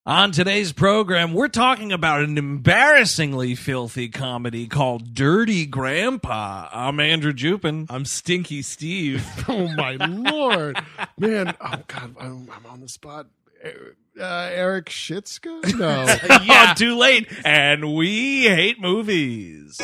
On today's program, we're talking about an embarrassingly filthy comedy called Dirty Grandpa. I'm Andrew Jupin. I'm Stinky Steve. Oh, my Lord. Man, oh, God, I'm on the spot. Eric Shitska? No. Yeah, too late. And we hate movies.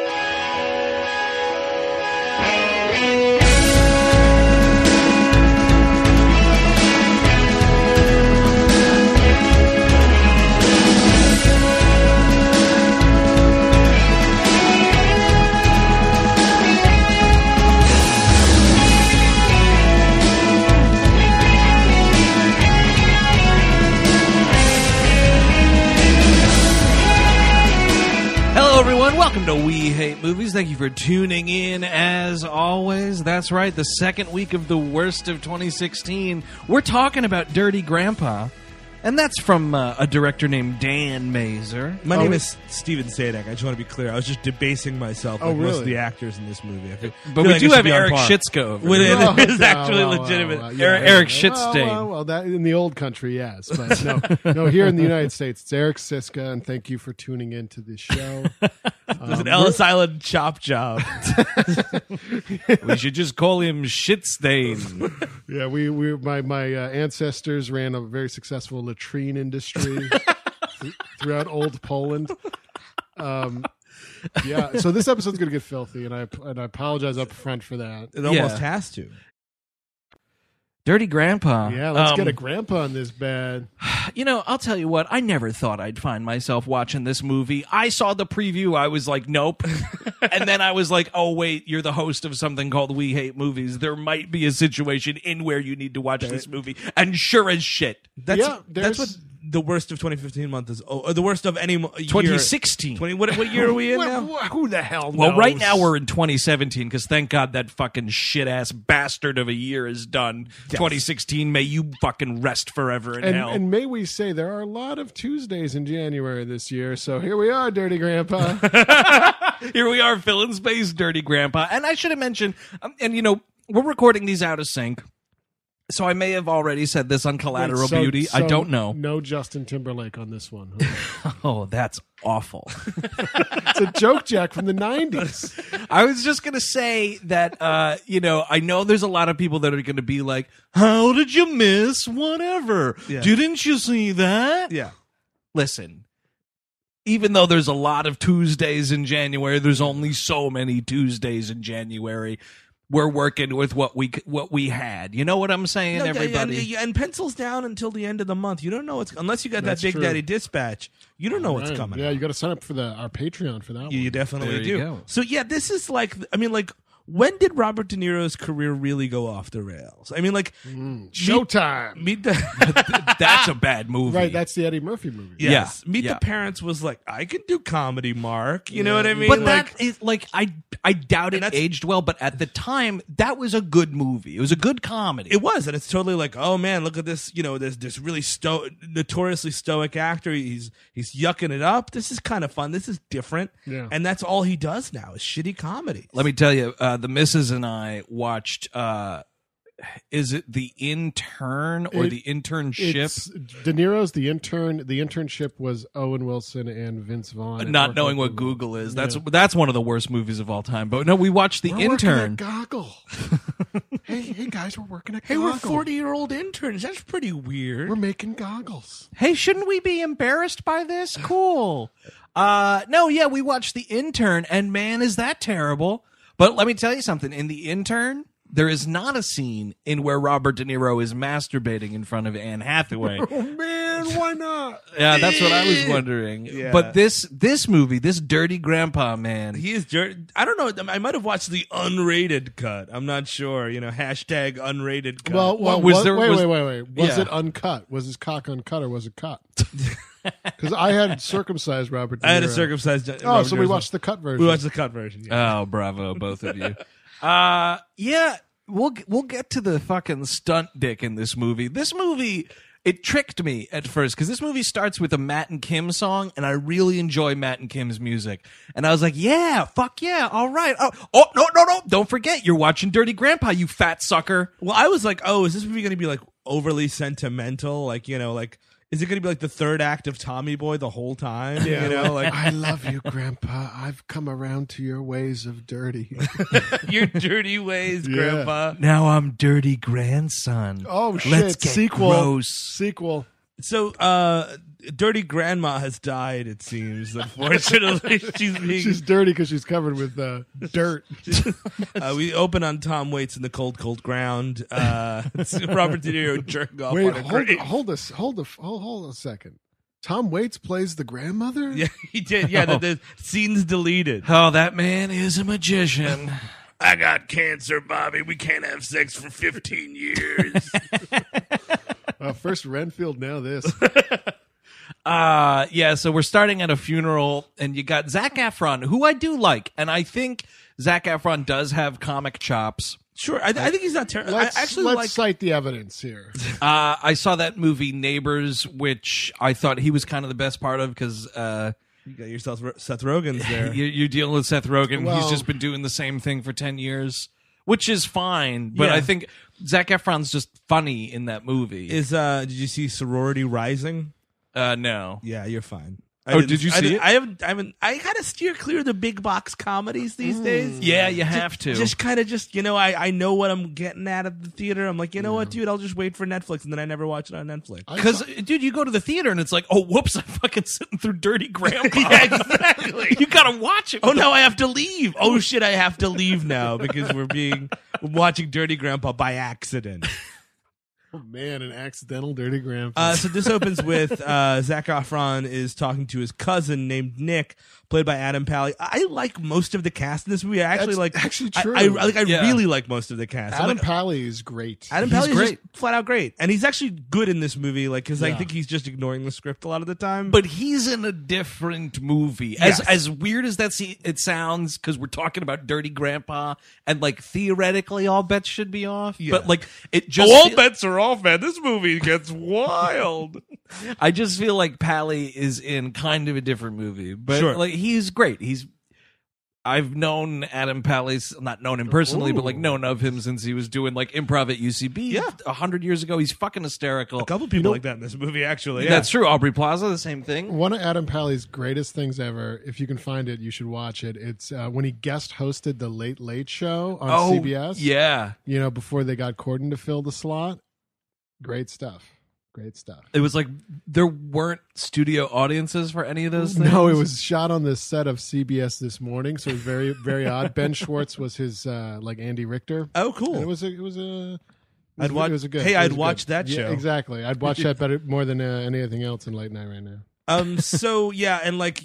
Hello, everyone. Welcome to We Hate Movies. Thank you for tuning in, as always. That's right, the second week of the worst of 2016. We're talking about Dirty Grandpa, and that's from a director named Dan Mazer. My name is Steven Sadek. I just want to be clear. I was just debasing myself like most of the actors in this movie. But we do have Eric Shitska over here. It is actually legitimate. Eric Shitstain. Well, that in the old country, yes. But no, here in the United States, it's Eric Siska, and thank you for tuning in to this show. There's an Ellis Island chop job. We should just call him Shitstain. Yeah, my ancestors ran a very successful latrine industry throughout old Poland. Yeah, so this episode's going to get filthy, and I apologize up front for that. It almost has to. Dirty Grandpa. Yeah, let's get a grandpa in this bed. You know, I'll tell you what, I never thought I'd find myself watching this movie. I saw the preview, I was like, nope. And then I was like, oh, wait, you're the host of something called We Hate Movies. There might be a situation in where you need to watch this movie. And sure as shit. That's what the worst of 2015 month is. Oh, the worst of any year. 2016. What year are we in now? Who the hell knows? Well, right now we're in 2017 because thank God that fucking shit-ass bastard of a year is done. Yes. 2016, may you fucking rest forever in hell. And may we say there are a lot of Tuesdays in January this year, so here we are, Dirty Grandpa. Here we are, fill in space, Dirty Grandpa. And I should have mentioned, and you know, we're recording these out of sync. So I may have already said this on Collateral Beauty. I don't know. No Justin Timberlake on this one. Oh, that's awful. It's a joke, Jack, from the 90s. I was just going to say that, you know, I know there's a lot of people that are going to be like, how did you miss whatever? Yeah. Didn't you see that? Yeah. Listen, even though there's a lot of Tuesdays in January, there's only so many Tuesdays in January. We're working with what we had. You know what I'm saying, everybody? And pencils down until the end of the month. You don't know unless you got that Big Daddy Dispatch. You don't know what's coming. Yeah, you got to sign up for our Patreon for that one. You definitely do. Go. So yeah, this is like, I mean, like, when did Robert De Niro's career really go off the rails? I mean, like, Showtime. That's a bad movie. Right, that's the Eddie Murphy movie. Yes. Yeah. Meet the Parents was like, I can do comedy, Mark. You know what I mean? But that is like, I doubt it aged well, but at the time, that was a good movie. It was a good comedy. It was, and it's totally like, oh man, look at this, you know, this really notoriously stoic actor. He's yucking it up. This is kind of fun. This is different. Yeah. And that's all he does now is shitty comedy. Let me tell you, the missus and I watched, is it The Intern or The Internship? De Niro's The Intern. The Internship was Owen Wilson and Vince Vaughn. Not knowing what Google is. That's one of the worst movies of all time. But no, we watched The Intern. Working at Goggle. hey guys, we're working at Goggle. Hey, we're 40-year-old interns. That's pretty weird. We're making goggles. Hey, shouldn't we be embarrassed by this? Cool. No, yeah, we watched The Intern, and man, is that terrible. But let me tell you something. In The Intern, there is not a scene in where Robert De Niro is masturbating in front of Anne Hathaway. Oh, man, why not? Yeah, that's what I was wondering. Yeah. But this movie, this Dirty Grandpa, man. He is dirty. I don't know. I might have watched the unrated cut. I'm not sure. You know, hashtag unrated cut. Well, wait. Was it uncut? Was his cock uncut or was it cut? Because I had circumcised Robert De Niro. I had a circumcised so we watched the cut version. We watched the cut version. Yeah. Oh, bravo, both of you. Yeah, we'll get to the fucking stunt dick in this movie. This movie, it tricked me at first because this movie starts with a Matt and Kim song, and I really enjoy Matt and Kim's music. And I was like, yeah, fuck yeah, all right. Oh, no, don't forget, you're watching Dirty Grandpa, you fat sucker. Well, I was like, oh, is this movie going to be like overly sentimental. Like, you know, like, is it going to be like the third act of Tommy Boy the whole time? Yeah, You know, like I love you, Grandpa. I've come around to your ways of dirty. your dirty ways, Yeah. Grandpa. Now I'm dirty grandson. Oh shit! Let's get Sequel. gross. Sequel. So, Dirty Grandma has died, it seems. Unfortunately, She's dirty because she's covered with dirt. We open on Tom Waits in the cold, cold ground. It's Robert De Niro jerking off Wait, on a grave. hold a second. Tom Waits plays the grandmother. Yeah, he did. Yeah, the scene's deleted. Oh, that man is a magician. I got cancer, Bobby. We can't have sex for 15 years. First Renfield, now this. Yeah, so we're starting at a funeral, and you got Zac Efron, who I do like, and I think Zac Efron does have comic chops. Sure, I think he's not terrible. I actually Let's like. cite the evidence here. I saw that movie Neighbors, which I thought he was kind of the best part of because You got yourself Seth Rogen's there. you're dealing with Seth Rogen. Well- He's just been doing the same thing for 10 years, which is fine. But Yeah. I think Zac Efron's just funny in that movie. Did you see Sorority Rising? No. Yeah, you're fine. Oh, did you see it? I haven't. I kind of steer clear of the big box comedies these days. Yeah, you have to. Just kind of I know what I'm getting at the theater. I'm like, you know what, dude? I'll just wait for Netflix, and then I never watch it on Netflix. Because, dude, you go to the theater and it's like, oh, whoops, I'm fucking sitting through Dirty Grandpa. Yeah, exactly. You gotta watch it. Oh, now I have to leave. Oh shit, I have to leave now because we're watching Dirty Grandpa by accident. Oh man, an accidental dirty grandpa. So this opens with Zac Efron is talking to his cousin named Nick, played by Adam Pally. I like most of the cast in this movie. I actually That's actually true. I Yeah. really like most of the cast. Adam I'm like, Pally is great. Adam He's Pally is great. just flat out great, and he's actually good in this movie. Like, because I Yeah. think he's just ignoring the script a lot of the time. But he's in a different movie. Yes. As weird as it sounds, because we're talking about Dirty Grandpa, and like theoretically all bets should be off. Yeah. But like it just all bets are off, man. This movie gets wild. I just feel like Pally is in kind of a different movie. But Sure. like he's great. I've known Adam Pally's, not known him personally, but like known of him since he was doing like improv at UCB Yeah. 100 years ago. He's fucking hysterical. A couple people like that in this movie, actually. Yeah. That's true. Aubrey Plaza, the same thing. One of Adam Pally's greatest things ever, if you can find it, you should watch it. It's when he guest hosted the Late Late Show on CBS. Yeah. You know, before they got Corden to fill the slot. Great stuff. Great stuff. It was like there weren't studio audiences for any of those things. No, it was shot on the set of CBS This Morning, so it was very, very odd. Ben Schwartz was his like Andy Richter. Oh, cool. And it was I'd watch. It was a good. Hey, it was I'd good. watch that Yeah, show. exactly. I'd watch that better more than anything else in late night right now. So yeah, and like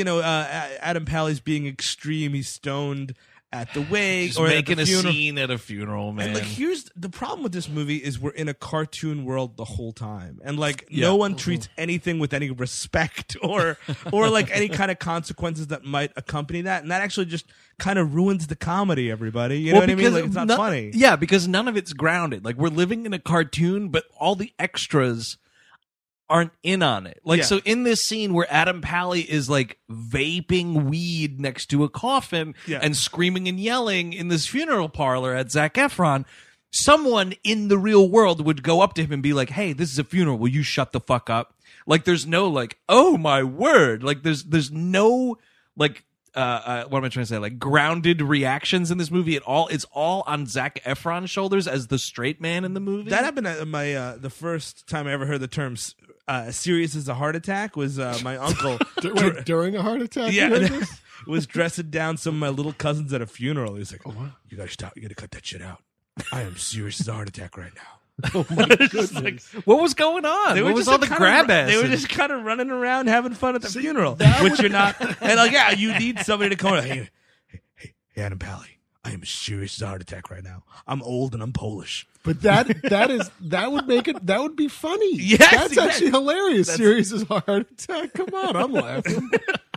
Adam Pally's being extreme. He's stoned at the wake Just or making at the a funeral. scene at a funeral, man. And like, here's the problem with this movie: is we're in a cartoon world the whole time, and like Yeah. no one treats anything with any respect or like any kind of consequences that might accompany that, and that actually just kind of ruins the comedy. Everybody, you know what I mean? Like, it's not funny. Yeah, because none of it's grounded. Like we're living in a cartoon, but all the extras aren't in on it. Like Yeah. so in this scene where Adam Pally is like vaping weed next to a coffin Yeah. and screaming and yelling in this funeral parlor at Zac Efron, someone in the real world would go up to him and be like, "Hey, this is a funeral. Will you shut the fuck up?" Like there's no like, "Oh my word." Like there's no like what am I trying to say? Like grounded reactions in this movie at all. It's all on Zac Efron's shoulders as the straight man in the movie. That happened at my the first time I ever heard the term "serious as a heart attack" was my uncle. Wait, during a heart attack? Yeah, you heard this? was dressing down some of my little cousins at a funeral. He was like, "You gotta stop. You gotta cut that shit out. I am serious as a heart attack right now." Oh my goodness. What was going on? What was all the grab ass? They were just kind of running around having fun at the funeral, which you're not. And like, yeah, you need somebody to come. Hey, Adam Pally, I am serious as a heart attack right now. I'm old and I'm Polish. But that would make it, that would be funny. Yes, That's exactly. actually hilarious. Serious as a heart attack. Come on, I'm laughing.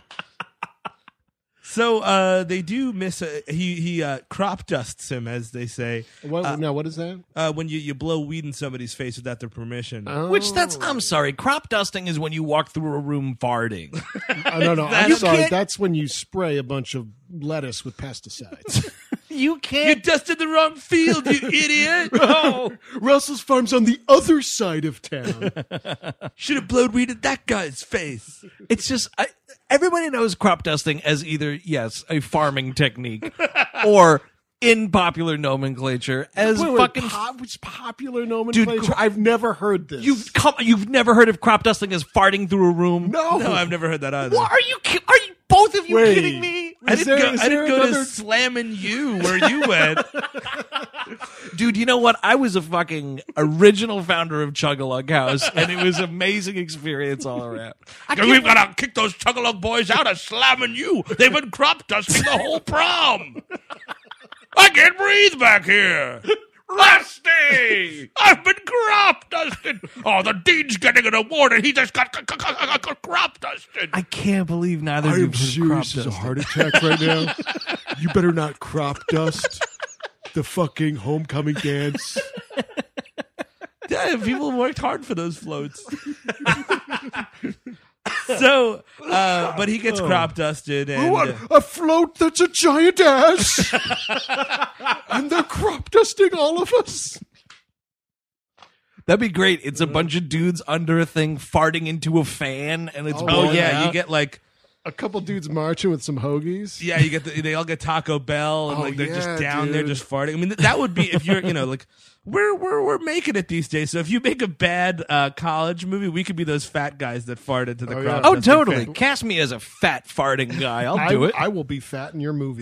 So they do miss. He crop dusts him, as they say. What, now, what is that? When you blow weed in somebody's face without their permission. Which I'm sorry, crop dusting is when you walk through a room farting. No, I'm You sorry. can't- That's when you spray a bunch of lettuce with pesticides. you You can't. dusted the wrong field, you idiot. Oh. Russell's Farm's on the other side of town. Should have blowed weed at that guy's face. It's just everybody knows crop dusting as either a farming technique, or in popular nomenclature as fucking. Which popular nomenclature? I've never heard this. You've never heard of crop dusting as farting through a room? no. No, I've never heard that either. What are you both of you Wait. kidding me? I didn't go to another- slamming you where you went. Dude, you know what? I was a fucking original founder of Chug-a-Lug House, and it was an amazing experience all around. We've got to kick those Chug-a-Lug boys out of slamming you. They've been crop dusting the whole prom. I can't breathe back here. Rusty! I've been crop dusted. Oh, the dean's getting an award, and he just got crop dusted. I can't believe neither I of you am have crop serious as a dusted. heart attack right now. You better not crop dust the fucking homecoming dance. Yeah, people worked hard for those floats. So, but he gets crop dusted, and What? A float that's a giant ass. And they're crop dusting all of us. That'd be great. It's a bunch of dudes under a thing farting into a fan, and it's Oh, blowing yeah, out. you get like. A couple dudes marching with some hoagies. Yeah, you get they all get Taco Bell, and Oh, like they're just yeah, down there dude. just farting. I mean, that would be if you're like we're making it these days. So if you make a bad college movie, we could be those fat guys that fart into the Oh, crop. yeah. Oh, dusting totally. fan. Cast me as a fat farting guy. I'll do it. I will be fat in your movie.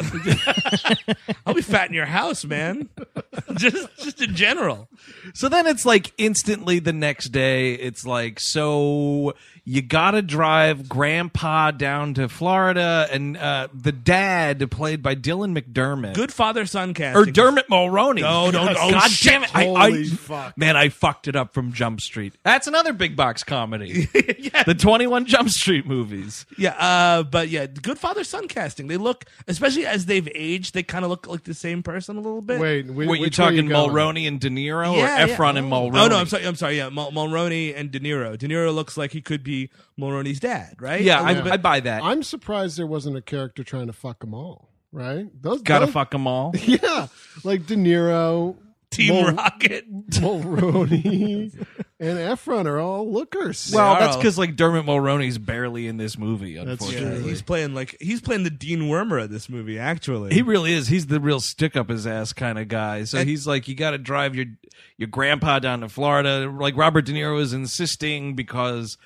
I'll be fat in your house, man. just in general. So then it's like instantly the next day, it's like, so you gotta drive grandpa down to Florida, and the dad, played by Dylan McDermott. Good father son casting. Or Dermot Mulroney. No, don't- oh, God shit. damn it. Holy fuck. Man, I fucked it up from Jump Street. That's another big box comedy. The 21 Jump Street movies. Yeah, but yeah, good father son casting. They look, especially as they've aged, they kind of look like the same person a little bit. Wait, What, you which way talking going? Mulroney and De Niro, Yeah, or yeah. Efron and Mulroney? Oh no, I'm sorry. Yeah, Mulroney and De Niro. De Niro looks like he could be Mulroney's dad, right? Yeah, A little bit. I buy that. I'm surprised there wasn't a character trying to fuck them all. Right? Those Gotta those- fuck them all. Yeah, like De Niro, Team Rocket. Mulroney, and Efron are all lookers. Well, are that's all- because like Dermot Mulroney's barely in this movie, That's unfortunately. true. He's playing the Dean Wormer of this movie. Actually, He really is. He's the real stick up his ass kind of guy. So And- he's like, you got to drive your grandpa down to Florida. Like Robert De Niro is insisting because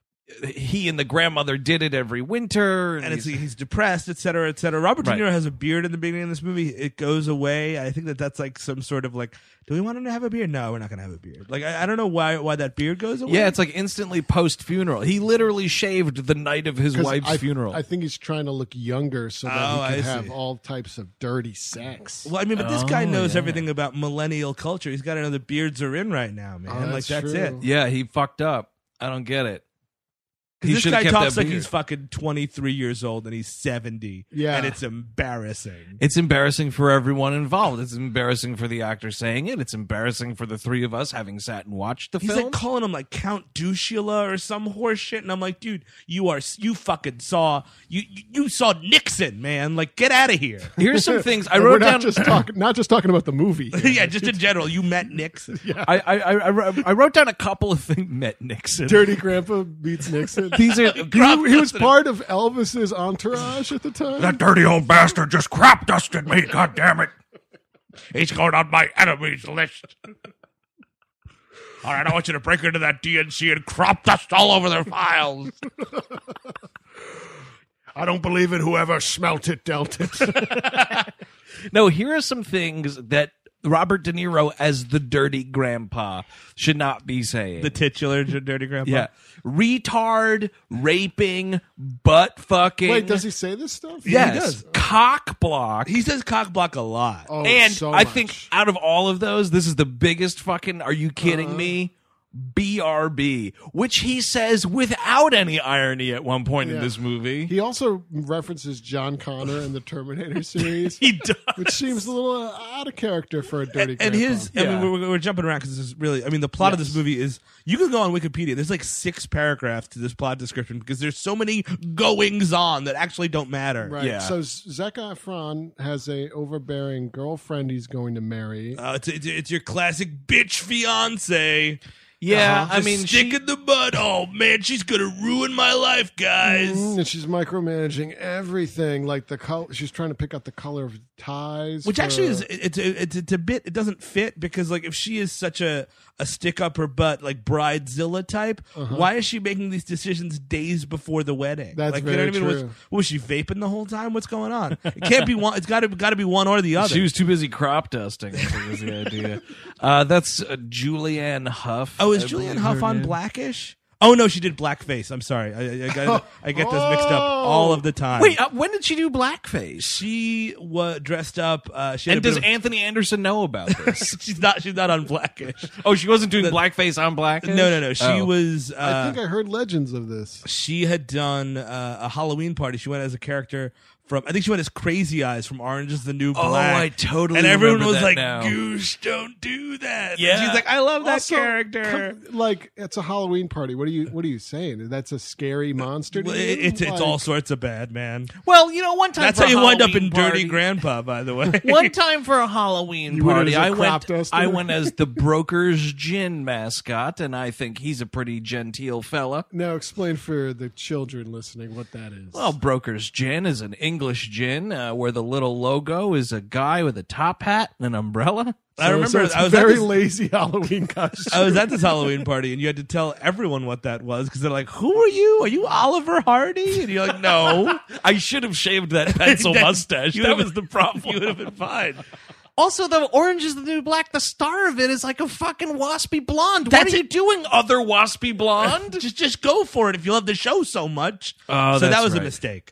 he and the grandmother did it every winter, and he's depressed, et cetera, et cetera. Robert Right. De Niro has a beard in the beginning of this movie. It goes away. I think that's like some sort of like, do we want him to have a beard? No, we're not going to have a beard. Like I don't know why that beard goes away. yeah, it's like instantly post funeral. He literally shaved the night of his 'Cause wife's funeral. I think he's trying to look younger so that Oh, he I can have see. all types of dirty sex. Well, I mean, but this guy Oh, knows yeah. everything about millennial culture. He's got to know the beards are in right now, man. Oh, like that's that's true. it. yeah, he fucked up. I don't get it. He This should've guy kept talks that like beard. he's fucking 23 years old and he's 70. Yeah. And it's embarrassing. It's embarrassing for everyone involved. It's embarrassing for the actor saying it. It's embarrassing for the three of us having sat and watched the He's film. like calling him like Count Dushula or some horse shit, and I'm like, dude, you fucking saw you saw Nixon, man. Like, get out of here. Here's some things I And wrote we're down. not just talking about the movie. here. Yeah, just in general, you met Nixon. I wrote down a couple of things. Met Nixon. Dirty Grandpa beats Nixon. These are He was part of Elvis's entourage at the time. That dirty old bastard just crop dusted me, god damn it. He's going on my enemies list. All right, I want you to break into that DNC and crop dust all over their files. I don't believe it. Whoever smelt it dealt it. no. Here are some things that Robert De Niro as the dirty grandpa should not be saying. The titular Dirty Grandpa. yeah, retard, raping, butt fucking. Wait, does he say this stuff? Yes, he does. cock block. He says cock block a lot. Oh, And so I much. think out of all of those, this is the biggest fucking. Are you kidding me? BRB, which he says without any irony at one point in Yeah. this movie. He also references John Connor in the Terminator series, He does. which seems a little out of character for a dirty And grandpa. his, I mean, we're jumping around because this is really, I mean, the plot of this movie is, you can go on Wikipedia. There's like 6 paragraphs to this plot description because there's so many goings on that actually don't matter. Right. Yeah. So Zac Efron has a overbearing girlfriend he's going to marry. It's your classic bitch fiance. Yeah, I Just mean, stick in the mud. Oh man, she's gonna ruin my life, guys. And she's micromanaging everything, like the color. She's trying to pick out the color of ties, Which for- actually is it's a bit, it doesn't fit because like if she is such a stick up her butt like bridezilla type, why is she making these decisions days before the wedding? That's like, very you know what I mean? true. Was she vaping the whole time? What's going on? It can't be one. It's got to be one or the other. she was too busy crop dusting. I think was the idea. That's Julianne Hough. Oh, is I Julianne believe Hough her on name. Blackish? Oh no, she did blackface. I'm sorry, I get those mixed up all of the time. Wait, when did she do blackface? she was dressed up. She had And a does bit Anthony Anderson know about this? of, she's not on Blackish. Oh, she wasn't doing blackface on Blackish? No. She Oh. was. I think I heard legends of this. She had done a Halloween party. She went as a character from, I think she went as Crazy Eyes from Orange is the New Black. Oh, I totally And everyone remember was that like, now. Goose, don't do that. Yeah. And she's like, I love that Also, character. like it's a Halloween party. What are you saying? That's a scary monster. To Well, you? it's Like, all sorts of bad, man. Well, you know, one time That's for how a you wind up in Halloween Dirty party- Grandpa, by the way. One time for a Halloween You went party, as a I crop went. duster? I went as the Broker's Gin mascot, and I think he's a pretty genteel fella. Now explain for the children listening what that is. Well, Broker's Gin is an English gin where the little logo is a guy with a top hat and an umbrella. I remember it's I was at very this- lazy Halloween costume. I was at this Halloween party, and you had to tell everyone what that was because they're like, "Who are you? Are you Oliver Hardy?" And you're like, "No." I should have shaved that pencil mustache. You That would've- was the problem. You would have been fine. Also, the Orange is the New Black, the star of it is like a fucking waspy blonde. That's what are you it. doing, other waspy blonde? Just go for it if you love the show so much. Oh, so that that's was a right. mistake.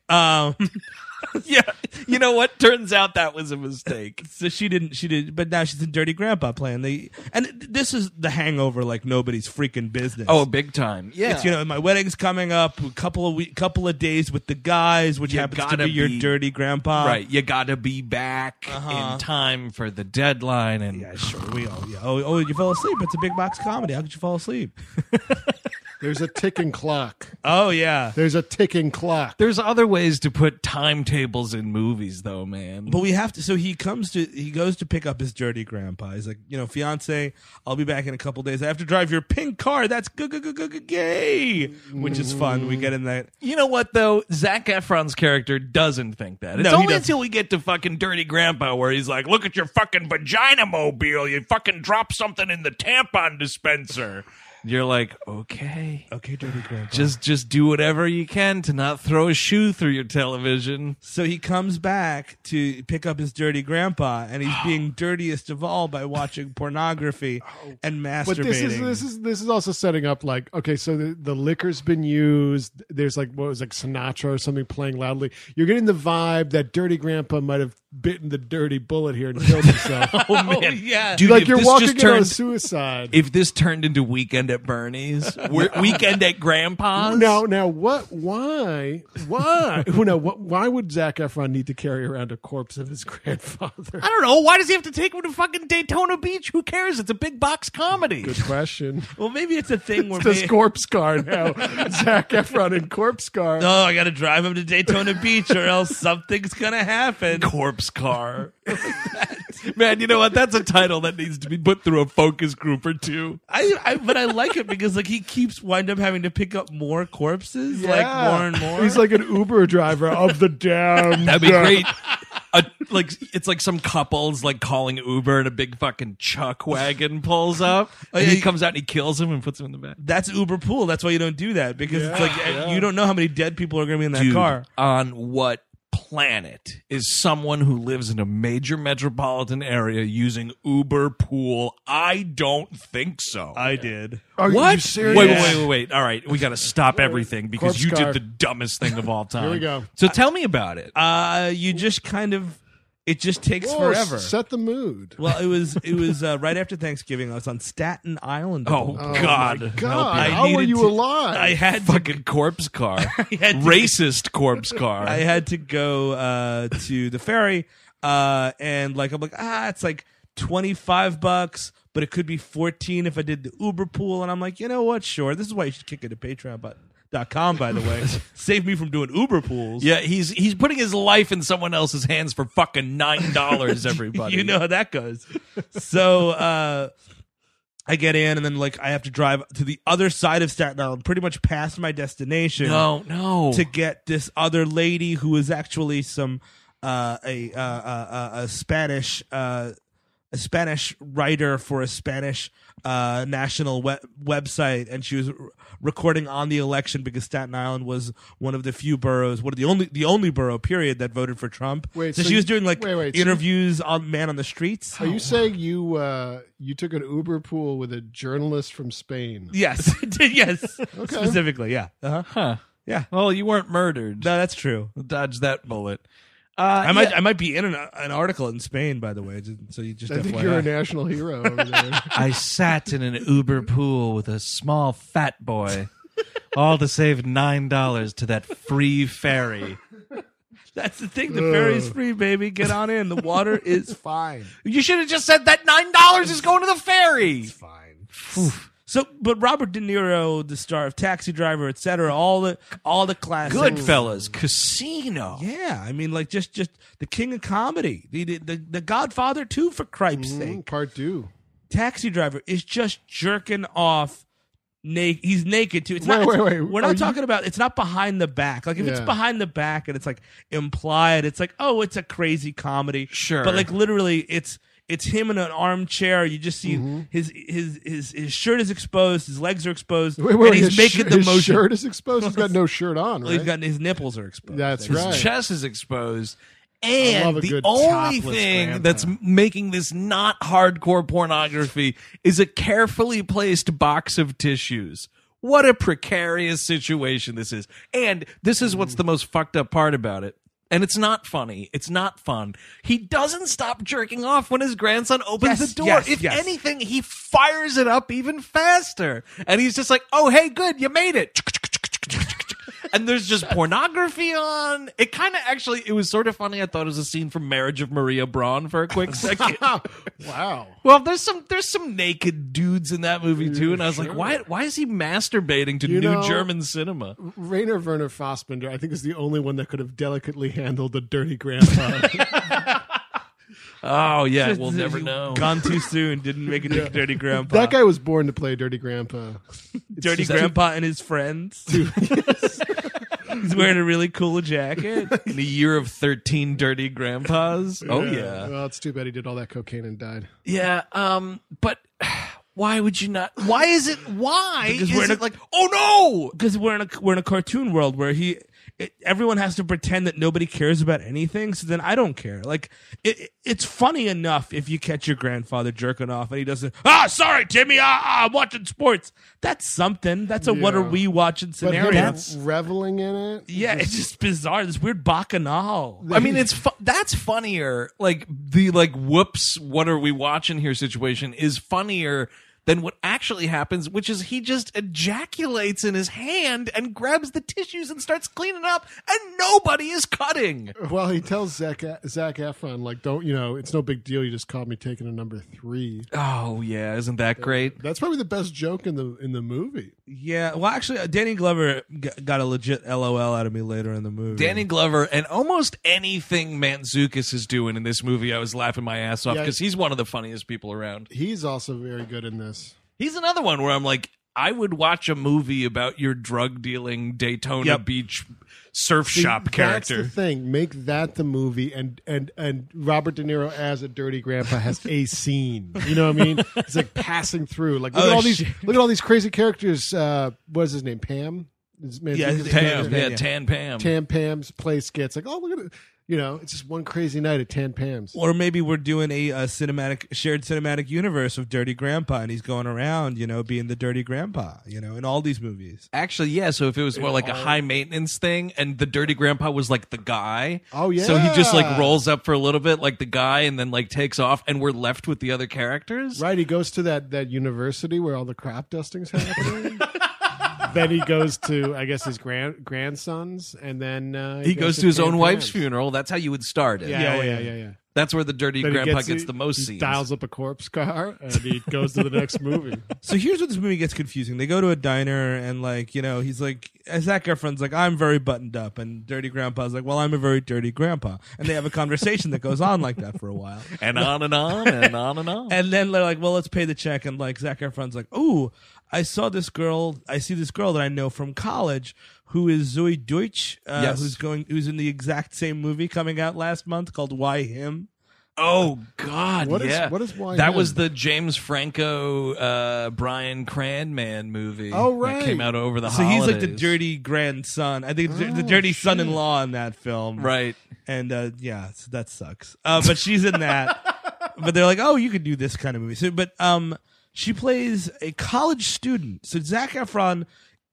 Yeah. You know what? Turns out that was a mistake. So she did, but now she's in Dirty Grandpa playing and this is the Hangover like nobody's freaking business. Oh, big time. Yeah. It's, you know, my wedding's coming up, a couple of days with the guys, which You happens to gotta be your be- Dirty Grandpa. right. You got to be back in time for the deadline. And Yeah, sure. We all. Yeah. Oh, you fell asleep. It's a big box comedy. How could you fall asleep? There's a ticking clock. Oh yeah. There's a ticking clock. there's other ways to put timetables in movies, though, man. But we have to. So he goes to pick up his Dirty Grandpa. He's like, you know, fiance, I'll be back in a couple days. I have to drive your pink car. That's gay, which is fun. We get in that. You know what, though? Zac Efron's character doesn't think that. It's No, he only doesn't. until we get to fucking Dirty Grandpa where he's like, look at your fucking vagina mobile. You fucking dropped something in the tampon dispenser. You're like, okay. Okay, Dirty Grandpa. Just do whatever you can to not throw a shoe through your television. So he comes back to pick up his Dirty Grandpa, and he's being dirtiest of all by watching pornography and masturbating. But this is also setting up like, okay, so the liquor's been used. There's like what was like Sinatra or something playing loudly. You're getting the vibe that Dirty Grandpa might have bitten the dirty bullet here and killed himself. Oh, man. Oh, yeah. Dude, like if you're this walking just in on turned, suicide. if this turned into Weekend at Bernie's, Weekend at Grandpa's. Now, what? Why? Why would Zac Efron need to carry around a corpse of his grandfather? I don't know. Why does he have to take him to fucking Daytona Beach? Who cares? It's a big box comedy. Good question. Well, maybe it's a thing where This corpse car now. Zac Efron in corpse car. oh, I got to drive him to Daytona Beach, or else something's gonna happen. Corpse car. Man, you know what? That's a title that needs to be put through a focus group or two. But I like it because like he keeps wind up having to pick up more corpses, like Yeah. more and more. He's like an Uber driver of the damned. That'd be great. Like it's like some couples like calling Uber and a big fucking chuck wagon pulls up and yeah, he you- comes out and he kills him and puts him in the back. That's Uber pool. That's why you don't do that because it's Yeah, like yeah. you don't know how many dead people are going to be in that Dude, car. on what planet is someone who lives in a major metropolitan area using Uber pool? I don't think so. I did. Are What? you serious? Wait. All right, we got to stop everything because Corpse you car. did the dumbest thing of all time. Here we go. So tell me about it. You just kind of It just takes Whoa, forever. Set the mood. Well, it was right after Thanksgiving. I was on Staten Island. Oh, God. my Help God, I how were needed you to- alive? I had to, Fucking corpse car. had to- Racist corpse car. I had to go to the ferry, and like I'm like, it's like $25, but it could be $14 if I did the Uber pool. And I'm like, you know what? Sure. This is why you should kick it to Patreon.com, by the way. Save me from doing Uber pools. Yeah, he's putting his life in someone else's hands for fucking $9, everybody. You know how that goes. So I get in, and then like I have to drive to the other side of Staten Island, pretty much past my destination. No. To get this other lady who is actually some a Spanish writer for a Spanish national website, and she was recording on the election because Staten Island was one of the few boroughs, the only borough period that voted for Trump. Wait, so so she was you- doing like wait, so interviews on Man on the Streets. Are you saying you took an Uber pool with a journalist from Spain? Yes, yes, specifically, yeah, Huh. yeah. Well, you weren't murdered. No, that's true. Dodge that bullet. I might be in an article in Spain, by the way. So you just I think FYI. you're a national hero over there. I sat in an Uber pool with a small fat boy, all to save $9 to that free ferry. That's the thing. The ferry's free, baby. Get on in. The water is fine. You should have just said that $9 is going to the ferry. Fine. So, but Robert De Niro, the star of Taxi Driver, etc., all the classics. Goodfellas, Casino. Yeah, I mean, like just the king of comedy, the Godfather too, for cripe's sake. Part 2. Taxi Driver is just jerking off. He's naked too. It's Wait, not. wait, wait. We're Are not you- talking about. It's not behind the back. Like if it's Yeah. behind the back and it's like implied, it's like, oh, it's a crazy comedy. Sure. But like literally, it's him in an armchair. You just see Mm-hmm. his shirt is exposed, his legs are exposed, Wait, and he's his making the his motion. shirt is exposed. He's got no shirt on, Well, right? he's got his nipples are exposed. That's His right. chest is exposed. love And a the good only topless thing grandpa. that's making this not hardcore pornography is a carefully placed box of tissues. What a precarious situation this is. And this is what's the most fucked up part about it. And it's not funny. It's not fun. He doesn't stop jerking off when his grandson opens Yes, the door. yes, if yes. anything, he fires it up even faster. And he's just like, oh, hey, good, you made it. And there's just pornography on. It kind of actually, it was sort of funny. I thought it was a scene from Marriage of Maria Braun for a quick second. Wow. Well, there's some naked dudes in that movie too, and I was like, why is he masturbating to You new know- German cinema? Rainer Werner Fassbinder, I think, is the only one that could have delicately handled the dirty grandpa. Oh yeah, we'll never know. Gone too soon. Didn't make it to Dirty Grandpa. That guy was born to play dirty grandpa. Dirty Grandpa and his friends. He's wearing a really cool jacket. In the year of 13 dirty grandpas. Oh yeah, Well, it's too bad he did all that cocaine and died. yeah. But why would you not? Why is it? Why Because is we're in it a- like? Oh no! Because we're in a cartoon world where everyone has to pretend that nobody cares about anything. So then I don't care. Like it's funny enough if you catch your grandfather jerking off and he doesn't. Sorry, Timmy. I'm watching sports. That's something. That's a what are Yeah. we watching But scenario. him reveling in it. Yeah, it's just bizarre. This weird bacchanal. I mean, that's funnier. Like the whoops, what are we watching here situation is funnier than what actually happens, which is he just ejaculates in his hand and grabs the tissues and starts cleaning up, and nobody is cutting. Well, he tells Zac Efron, like, don't, it's no big deal. You just caught me taking a number 3. Oh yeah, isn't that great? That's probably the best joke in the movie. Yeah, well, actually, Danny Glover got a legit LOL out of me later in the movie. Danny Glover and almost anything Mantzoukas is doing in this movie, I was laughing my ass off Yeah. because he's one of the funniest people around. He's also very good in this. He's another one where I'm like, I would watch a movie about your drug dealing Daytona Yep. Beach surf shop character. That's the thing. Make that the movie, and Robert De Niro as a dirty grandpa has a scene. You know what I mean? It's like passing through. Like look Oh, at all these shit. look at all these crazy characters. What's his name? Pam. Yeah, his Pam, Yeah. yeah, Tan Pam. Tam Pam's play skits. Like, oh, look at it. it's just one crazy night at Tan Pam's. Or maybe we're doing a shared cinematic universe of Dirty Grandpa, and he's going around, being the Dirty Grandpa, in all these movies. Actually, yeah. So if it was more like a high maintenance thing, and the dirty grandpa was like the guy, Oh, yeah. so he just like rolls up for a little bit, like the guy, and then like takes off, and we're left with the other characters. Right, he goes to that university where all the crop dusting's happening. Then he goes to, I guess, his grandsons, and then He goes to his Tan own wife's Pam's. funeral. That's how you would start it. Yeah. That's where the dirty Then he grandpa gets the most he scenes. dials up a corpse car, and he goes to the next movie. So here's where this movie gets confusing. They go to a diner, and he's like, Zac Efron's like, I'm very buttoned up, and Dirty Grandpa's like, well, I'm a very dirty grandpa, and they have a conversation that goes on like that for a while, and on and on and on and on. and then they're like, well, let's pay the check, and like Zac Efron's like, ooh, I see this girl that I know from college who is Zoe Deutsch, Yes. who's in the exact same movie coming out last month called Why Him? Oh God! What is- yeah. what is Why That Him? was the James Franco, Brian Cranman movie. Oh, right. that came out over the So holidays. he's like the dirty grandson. I think the dirty son-in-law in that film. right. And so that sucks. But she's in that. But they're like, oh, you could do this kind of movie. So, but she plays a college student. So Zac Efron,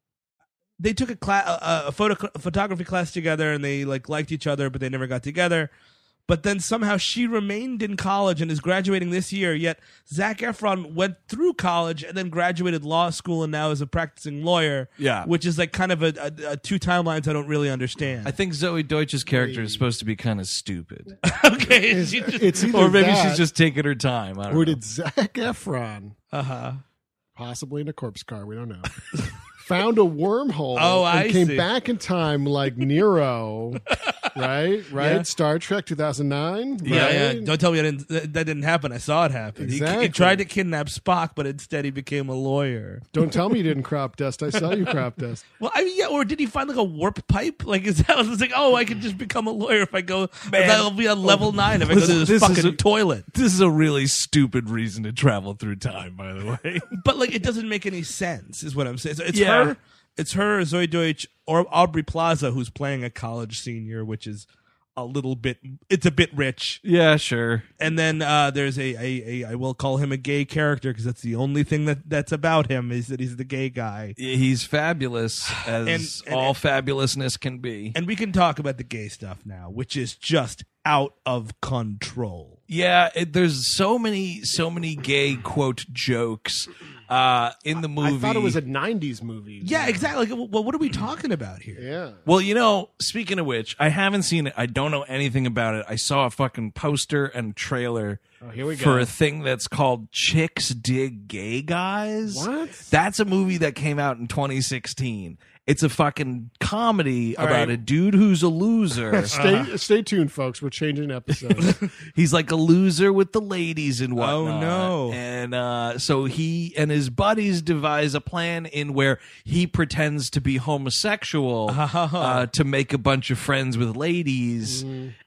they took a photography class together, and they liked each other, but they never got together. But then somehow she remained in college and is graduating this year. Yet Zac Efron went through college and then graduated law school and now is a practicing lawyer. Yeah. Which is like kind of a two timelines I don't really understand. I think Zoe Deutsch's character is supposed to be kind of stupid, Okay. It's, She just- it's either or maybe that, she's just taking her time. I don't or know. did Zac Efron, possibly in a corpse car, we don't know, found a wormhole Oh, and I came see. back in time like Nero, right? Yeah. Star Trek 2009. Yeah, right? yeah. Don't tell me that didn't happen. I saw it happen. He Exactly. tried to kidnap Spock, but instead he became a lawyer. Don't tell me you didn't crop dust. I saw you crop dust. Well, I mean, yeah. Or did he find like a warp pipe? Like, is that was like, oh, I can just become a lawyer if I go. That'll be on level 9 if I go to this this is fucking a- toilet. This is a really stupid reason to travel through time, by the way. But like, it doesn't make any sense, is what I'm saying. So it's Yeah. her. It's her, Zoe Deutsch, or Aubrey Plaza, who's playing a college senior, which is it's a bit rich. Yeah, sure. And then there's a I will call him a gay character because that's the only thing that's about him is that he's the gay guy. He's fabulous, as And- all fabulousness can be. And we can talk about the gay stuff now, which is just out of control. Yeah, there's so many gay quote jokes in the movie. I thought it was a 90s movie. Yeah, exactly. Like, well, what are we talking about here? Yeah. Well, speaking of which, I haven't seen it. I don't know anything about it. I saw a fucking poster and trailer here we for go. a thing that's called Chicks Dig Gay Guys. What? That's a movie that came out in 2016. It's a fucking comedy All about right. a dude who's a loser. Stay tuned, folks. We're changing episodes. He's like a loser with the ladies and whatnot. Oh, no. And so he and his buddies devise a plan in where he pretends to be homosexual to make a bunch of friends with ladies,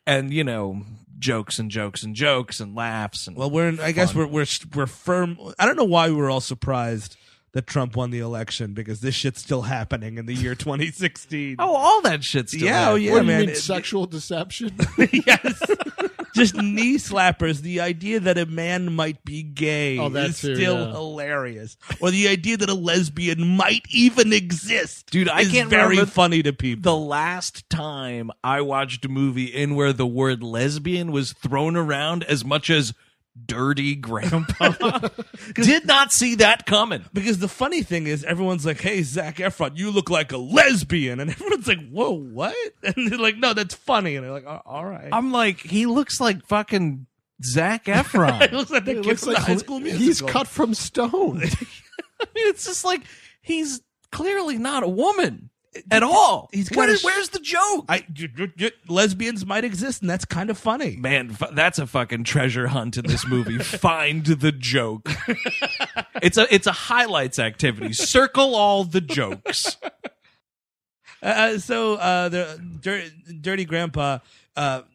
and jokes and jokes and jokes and laughs and Well, I guess we're firm. I don't know why we were all surprised that Trump won the election because this shit's still happening in the year 2016. oh, all that shit's still Yeah, oh, happening. yeah. What do you man. mean, sexual deception? Yes. Just knee slappers. The idea that a man might be gay Oh, that is too, still yeah. hilarious. Or the idea that a lesbian might even exist. Dude, I is can't very remember funny to people. The last time I watched a movie in where the word lesbian was thrown around as much as dirty grandpa, did not see that coming. Because the funny thing is, everyone's like, hey, Zac Efron, you look like a lesbian. And everyone's like, whoa, what? And they're like, no, that's funny. And they're like, all right. I'm like, he looks like fucking Zac Efron. It looks like the It kid looks from the like High School Musical. he's cut from stone. I mean, it's just like he's clearly not a woman at all. He's kinda Where's the joke? Lesbians might exist, and that's kind of funny. Man, that's a fucking treasure hunt in this movie. Find the joke. It's a highlights activity. Circle all the jokes. So the Dirty Grandpa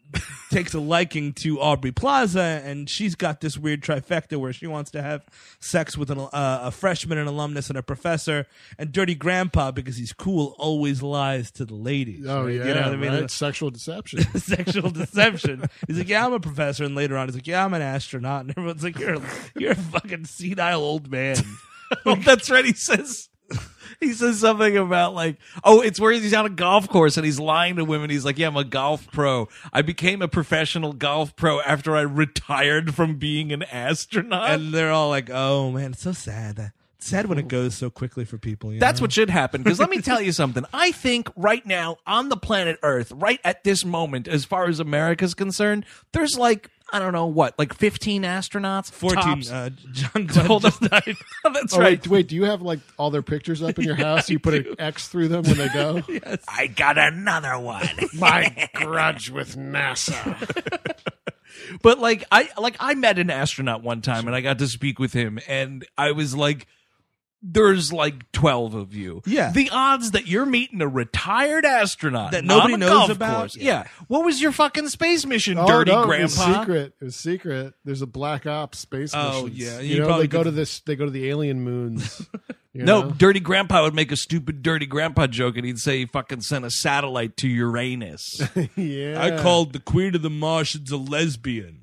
takes a liking to Aubrey Plaza, and she's got this weird trifecta where she wants to have sex with a freshman, an alumnus, and a professor. And Dirty Grandpa, because he's cool, always lies to the ladies. Oh, right? yeah. You know what I mean? Right? Sexual deception. Sexual deception. He's like, yeah, I'm a professor. And later on, he's like, yeah, I'm an astronaut. And everyone's like, you're a fucking senile old man. Oh, that's right. He says something about like, oh, it's where he's on a golf course and he's lying to women. He's like, yeah, I'm a golf pro. I became a professional golf pro after I retired from being an astronaut. And they're all like, oh, man, it's so sad. It's sad when it goes so quickly for people. You That's know? what should happen. Because let me tell you something. I think right now on the planet Earth, right at this moment, as far as America's concerned, there's like, I don't know what, like 15 astronauts? 14. Tops. John Glenn Hold on. just died. That's Oh, right. wait, do you have like all their pictures up in your house? You put an X through them when they go? I got another one. My grudge with NASA. But like I met an astronaut one time and I got to speak with him and I was like, there's like 12 of you. Yeah. The odds that you're meeting a retired astronaut That nobody on a knows golf about? course. Yeah. What was your fucking space mission, Oh, dirty no, grandpa? It was secret. It was secret. There's a black ops space Oh, missions. yeah. You You know, probably they go could- to this. They go to the alien moons. You No, know? dirty grandpa would make a stupid dirty grandpa joke and he'd say he fucking sent a satellite to Uranus. Yeah. I called the Queen of the Martians a lesbian.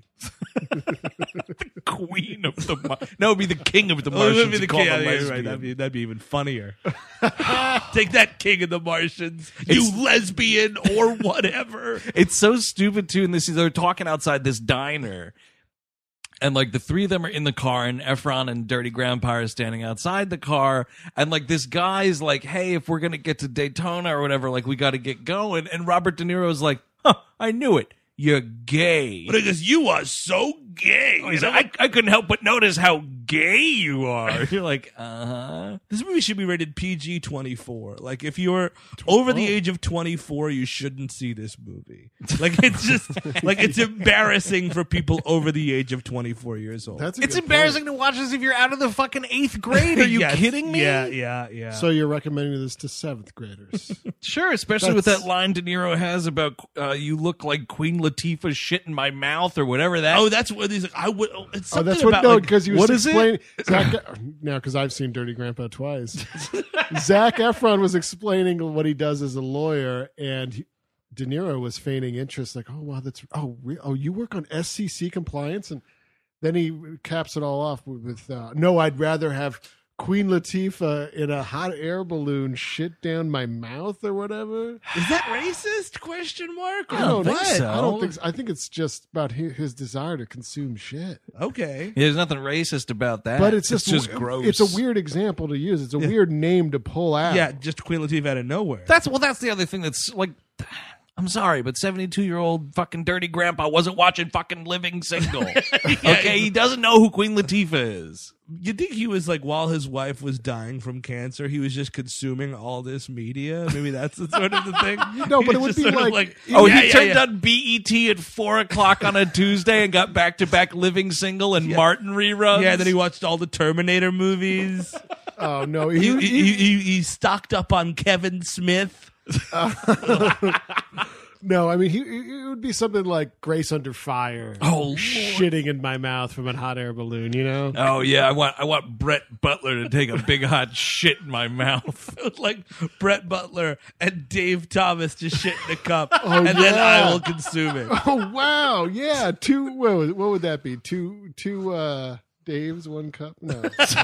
Queen of the No, it'd be the king of the Oh, it would Martians. be the you call king. him a Yeah, right. lesbian. That'd be even funnier. Take that, King of the Martians, you lesbian or whatever. It's so stupid too. And they're talking outside this diner, and like the three of them are in the car, and Efron and Dirty Grandpa are standing outside the car, and like this guy's like, "Hey, if we're gonna get to Daytona or whatever, like we got to get going." And Robert De Niro's like, "Huh, I knew it. You're gay." But I guess you are so gay. He's like, I couldn't help but notice how gay you are. You're like, uh-huh. This movie should be rated PG-24. Like, if you're over the age of 24, you shouldn't see this movie. Like, it's just, like, it's embarrassing for people over the age of 24 years old. That's a It's good embarrassing to watch this if you're out of the fucking 8th grade. Are you Yes. kidding me? Yeah. point. So you're recommending this to 7th graders? Sure, especially with That's- that line De Niro has about you look like Queen Latifah's shit in my mouth or whatever that. Oh, that's what he's like. I would. It's Oh, something that's what. about No, like, because he was what is it? explaining. Now, because I've seen Dirty Grandpa twice. Zac Efron was explaining what he does as a lawyer, and De Niro was feigning interest, like, "Oh wow, you work on SCC compliance," and then he caps it all off with, "No, I'd rather have Queen Latifah in a hot air balloon shit down my mouth or whatever." Is that racist? Question mark. I don't think know. so. I don't think. So. I think it's just about his desire to consume shit. Okay. Yeah, there's nothing racist about that. But it's just gross. It's a weird example to use. It's a weird name to pull out. Yeah, just Queen Latifah out of nowhere. That's the other thing that's like. I'm sorry, but 72-year-old fucking dirty grandpa wasn't watching fucking Living Single. Okay, he doesn't know who Queen Latifah is. You think he was like, while his wife was dying from cancer, he was just consuming all this media? Maybe that's the sort of the thing. No, He but it was would just be sort of like- Oh, yeah, he yeah, turned yeah. on BET at 4:00 on a Tuesday and got back-to-back Living Single and Martin reruns. Yeah, then he watched all the Terminator movies. Oh no, he stocked up on Kevin Smith. no. I mean, it would be something like Grace Under Fire. Oh, shitting in my mouth from a hot air balloon. You know. Oh yeah, I want Brett Butler to take a big hot shit in my mouth. Like Brett Butler and Dave Thomas just shit in a cup, Oh, and then yeah. I will consume it. Oh wow, yeah. Two. What would that be? Two. Dave's, one cup. No,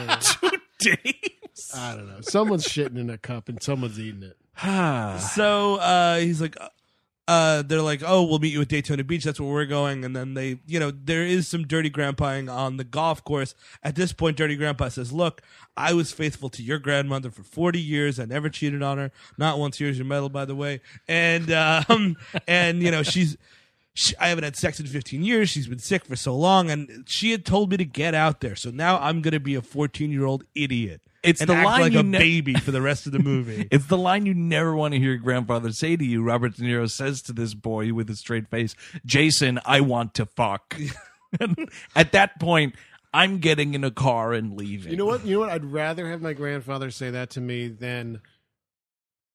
Days. I don't know. Someone's shitting in a cup and someone's eating it. So he's like, they're like, oh, we'll meet you at Daytona Beach. That's where we're going. And then they, there is some dirty grandpaing on the golf course. At this point, Dirty Grandpa says, look, I was faithful to your grandmother for 40 years. I never cheated on her. Not once. Here's your medal, by the way. And, I haven't had sex in 15 years. She's been sick for so long. And she had told me to get out there. So now I'm going to be a 14-year-old idiot. It's and the act line like you a ne- baby for the rest of the movie. It's the line you never want to hear your grandfather say to you. Robert De Niro says to this boy with a straight face, "Jason, I want to fuck." And at that point, I'm getting in a car and leaving. You know what? I'd rather have my grandfather say that to me than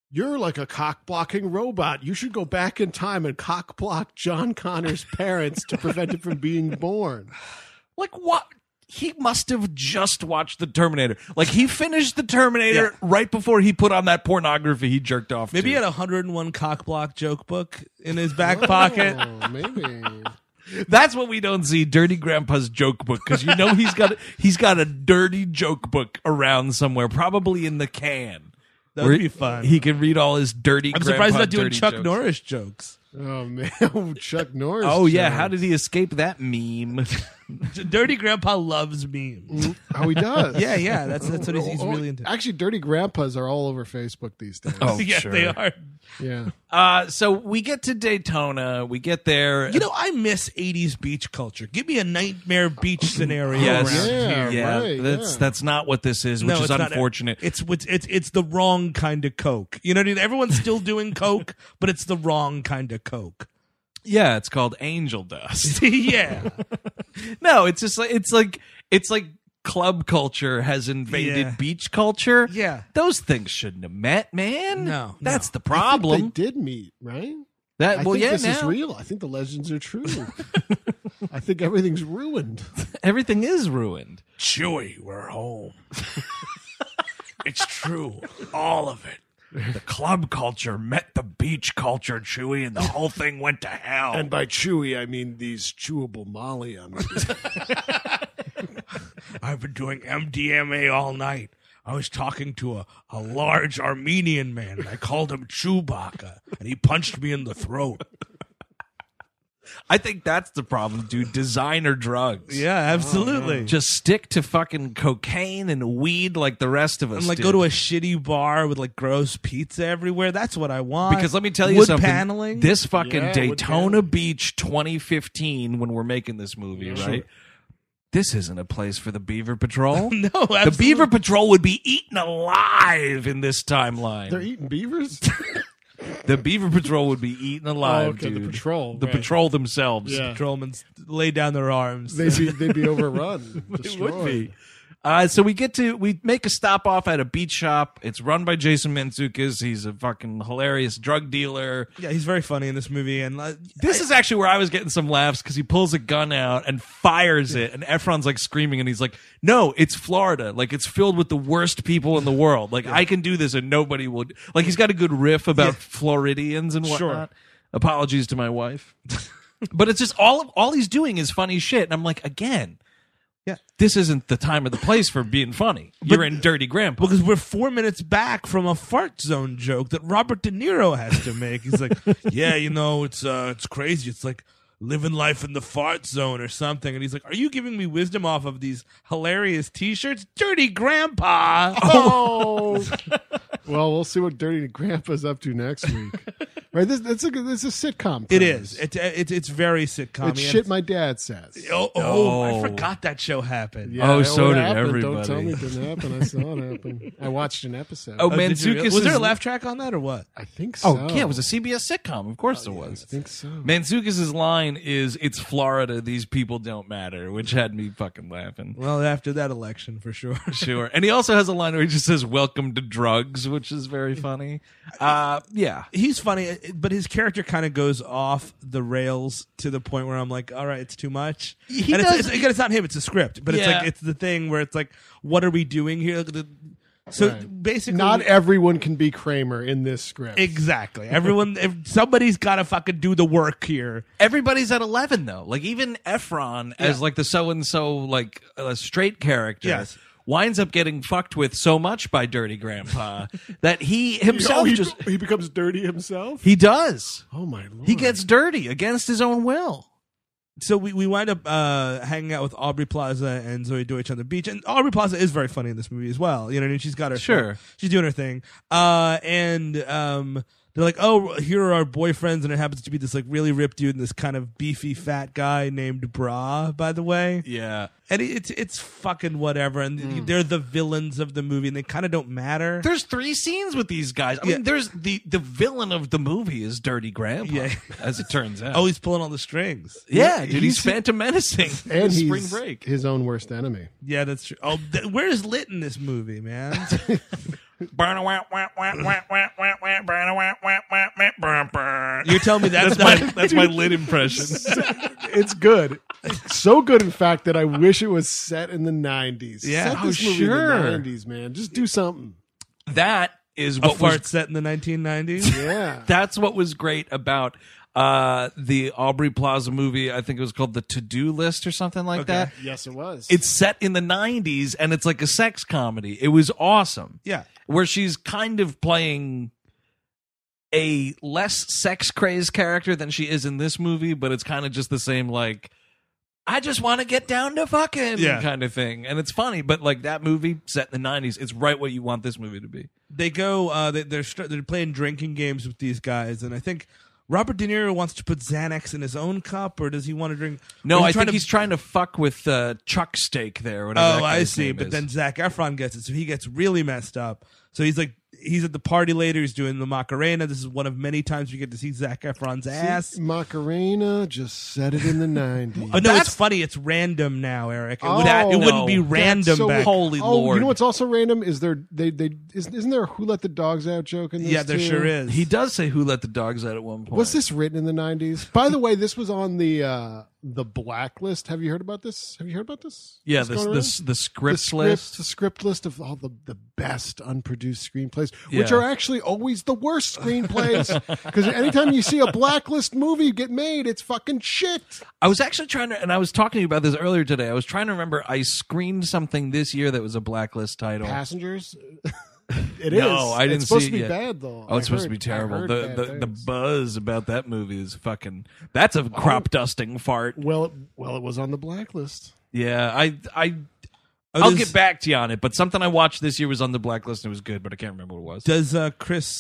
You're like a cock-blocking robot. You should go back in time and cock-block John Connor's parents to prevent him from being born. Like what? He must have just watched The Terminator. Like he finished The Terminator right before he put on that pornography he jerked off Maybe to. he had a 101 cockblock joke book in his back pocket. Oh, maybe. That's what we don't see. Dirty Grandpa's joke book, because you know he's got a dirty joke book around somewhere, probably in the can. That would be fun. He can read all his dirty. I'm surprised he's grandpa not doing dirty Chuck jokes. Norris jokes. Oh, man. Chuck Norris. Oh yeah, jokes. how did he escape that meme? Dirty Grandpa loves memes. Oh, he does. Yeah, that's what he's really into. Actually, dirty grandpas are all over Facebook these days. Oh, Yeah, sure. they are. Yeah. So we get to Daytona. We get there. You know, I miss 80s beach culture. Give me a nightmare beach scenario Yes. around here. right, That's not what this is, which is it's not- unfortunate. It's the wrong kind of Coke. You know what I mean? Everyone's still doing Coke, but it's the wrong kind of Coke. Yeah, it's called Angel Dust. Yeah. No, it's just like it's like club culture has invaded Yeah. beach culture. Yeah. Those things shouldn't have met, man. No, That's the I problem. think they did meet, right? That I well, think yeah, this is now real. I think the legends are true. I think everything's ruined. everything is ruined. Chewie, we're home. It's true. All of it. The club culture met the beach culture, Chewie, and the whole thing went to hell. And by chewy, I mean these chewable Molly on it. I've been doing MDMA all night. I was talking to a large Armenian man, and I called him Chewbacca, and he punched me in the throat. I think that's the problem, dude. Designer drugs. Yeah, absolutely. Just stick to fucking cocaine and weed like the rest of us. And like do. go to a shitty bar with like gross pizza everywhere. That's what I want. Because let me tell you Wood something. paneling. This fucking Yeah, wood Daytona paneling. Beach 2015, when we're making this movie, right? This isn't a place for the Beaver Patrol. No, The absolutely. Beaver Patrol would be eaten alive in this timeline. They're eating beavers? The Beaver Patrol would be eaten alive, okay, the dude. patrol, The right. patrol themselves. Yeah. Patrolmen lay down their arms. They'd be overrun. It Destroyed. would be. So we make a stop off at a beach shop. It's run by Jason Mantzoukas. He's a fucking hilarious drug dealer. Yeah, he's very funny in this movie. And This is actually where I was getting some laughs because he pulls a gun out and fires it, and Efron's like screaming, and he's like, "No, it's Florida. Like it's filled with the worst people in the world. Like I can do this, and nobody will." Like he's got a good riff about Floridians and whatnot. Sure. Apologies to my wife, but it's just all he's doing is funny shit, and I'm like, again. Yeah. This isn't the time or the place for being funny. You're in Dirty Grandpa. because we're 4 minutes back from a fart zone joke that Robert De Niro has to make. He's like, yeah, you know, it's crazy. It's like living life in the fart zone or something. And he's like, are you giving me wisdom off of these hilarious T-shirts? Dirty Grandpa. Oh. Well, we'll see what Dirty Grandpa's up to next week. Right? It's a sitcom. It premise. is. It's very sitcom. It's shit my dad says. I forgot that show happened. Yeah, Oh, it so did happened. everybody. Don't tell me it didn't happen. I saw it happen. I watched an episode. Oh, Did you really? Mantzoukas Was there a is- laugh track on that or what? I think so. Oh, yeah, it was a CBS sitcom. Of course there was. I think so. Mantzoukas' line is, "It's Florida. These people don't matter," which had me fucking laughing. Well, after that election, for sure. Sure. And he also has a line where he just says, "Welcome to drugs," which is very funny. Yeah. He's funny, but his character kind of goes off the rails to the point where I'm like, all right, it's too much. He and does- again, it's not him; it's a script. But Yeah. it's the thing where it's like, what are we doing here? So Right. basically, Not everyone can be Kramer in this script. exactly. Everyone, if somebody's got to fucking do the work here. Everybody's at 11 though. Like even Efron as like the so and so like straight character. Yes. Winds up getting fucked with so much by Dirty Grandpa that he himself he becomes dirty himself. he does. Oh my lord! He gets dirty against his own will. So we wind up hanging out with Aubrey Plaza and Zoe Deutsch on the beach, and Aubrey Plaza is very funny in this movie as well. You know what I mean? She's got her Sure. she's doing her thing, and they're like, oh, here are our boyfriends, and it happens to be this like really ripped dude and this kind of beefy fat guy named Bra, by the way. Yeah. And it's fucking whatever, and they're the villains of the movie, and they kind of don't matter. There's 3 scenes with these guys. I Yeah. mean, there's the villain of the movie is Dirty Grandpa, Yeah. as it turns out. Oh, he's pulling all the strings. yeah, dude, he's he's- Phantom Menacing. and he's Spring Break. his own worst enemy. Yeah, that's true. Oh, where's Lit in this movie, man? You're telling me that's That's my lit impression. It's good. It's so good, in fact, that I wish it was set in the 90s. Yeah, set this movie sure. in the 90s, man. Just do something. That is a what fart was set in the 1990s. Yeah. that's what was great about the Aubrey Plaza movie. I think it was called The To-Do List or something like that. Yes, it was. It's set in the 90s and it's like a sex comedy. It was awesome. Yeah. Where she's kind of playing a less sex crazed character than she is in this movie, but it's kind of just the same, like, I just want to get down to fucking kind of thing. And it's funny, but like that movie set in the 90s, it's right what you want this movie to be. They go. They're playing drinking games with these guys, and I think Robert De Niro wants to put Xanax in his own cup, or does he want to drink? No, I think he's trying to fuck with Chuck Steak there. Or whatever that Oh, I guy's see. name But is. then Zac Efron gets it, so he gets really messed up. So he's like, he's at the party later. He's doing the Macarena. This is one of many times we get to see Zac Efron's ass. Macarena just set it in the 90s. Oh no, it's funny. It's random now, Eric. It, Oh, wouldn't be that's random so back. Holy Oh, Lord. you know what's also random is isn't there a Who Let the Dogs Out joke in this? Yeah, there too? sure is. He does say who let the dogs out at one point. Was this written in the 90s? By the way, this was on the Blacklist. Have you heard about this? Yeah, What's going around? the script list. The script list of all the best unproduced screenplays, which Yeah. are actually always the worst screenplays. Because anytime you see a Blacklist movie get made, it's fucking shit. I was actually trying to, and I was talking to you about this earlier today. I was trying to remember. I screened something this year that was a blacklist title. Passengers. It is. No, I didn't It's supposed see to it be yet. bad though. Oh, it's I supposed to heard- be terrible. I heard The bad the things. buzz about that movie is fucking. That's a crop dusting fart. Well, it was on the Blacklist. Yeah, I'll does- get back to you on it. But something I watched this year was on the blacklist and it was good, but I can't remember what it was. Does Chris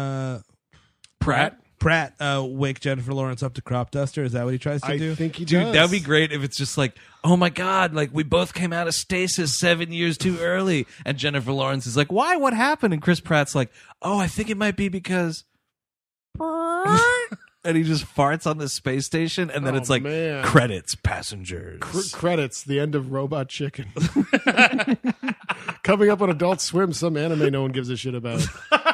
Pratt? Pratt wake Jennifer Lawrence up to crop duster? Is that what he tries to do? I think he Dude, does. that'd be great if it's just like, oh my God, like we both came out of stasis 7 years too early. And Jennifer Lawrence is like, why? What happened? And Chris Pratt's like, oh, I think it might be because. And he just farts on the space station. And then Oh, it's like, man. credits, passengers. Credits, the end of Robot Chicken. Coming up on Adult Swim, some anime no one gives a shit about.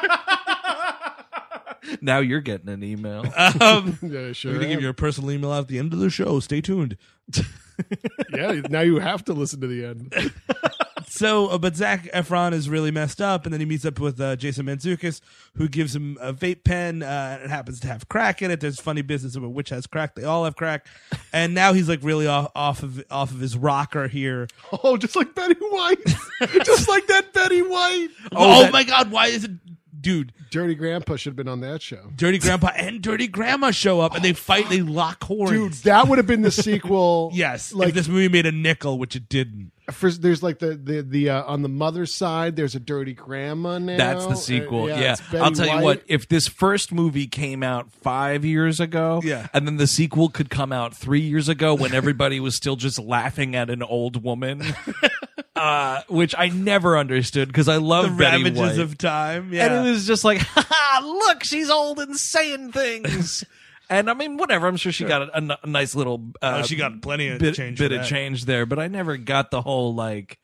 Now you're getting an email. Yeah, sure. We're gonna give you a personal email at the end of the show. Stay tuned. Yeah, now you have to listen to the end. So, but Zac Efron is really messed up, and then he meets up with Jason Mantzoukas, who gives him a vape pen. And it happens to have crack in it. There's funny business about which has crack. They all have crack, and now he's like really off of his rocker here. Oh, just like Betty White. Just like that Betty White. Oh my God! Why is it, dude? Dirty Grandpa should have been on that show. Dirty Grandpa and Dirty Grandma show up, and they fight. They lock horns. Dude, that would have been the sequel. Yes, Like if this movie made a nickel, which it didn't. First, there's like the on the mother's side, there's a Dirty Grandma now. That's the sequel. Yeah. it's Betty I'll tell you White. what, if this first movie came out 5 years ago, Yeah. and then the sequel could come out 3 years ago when everybody was still just laughing at an old woman, which I never understood because I love The Betty ravages White. of time. Yeah. And it was just like, look, she's old and saying things. And I mean, whatever. I'm sure she got a nice little. she got plenty of bit, change. bit for of that. change there, but I never got the whole like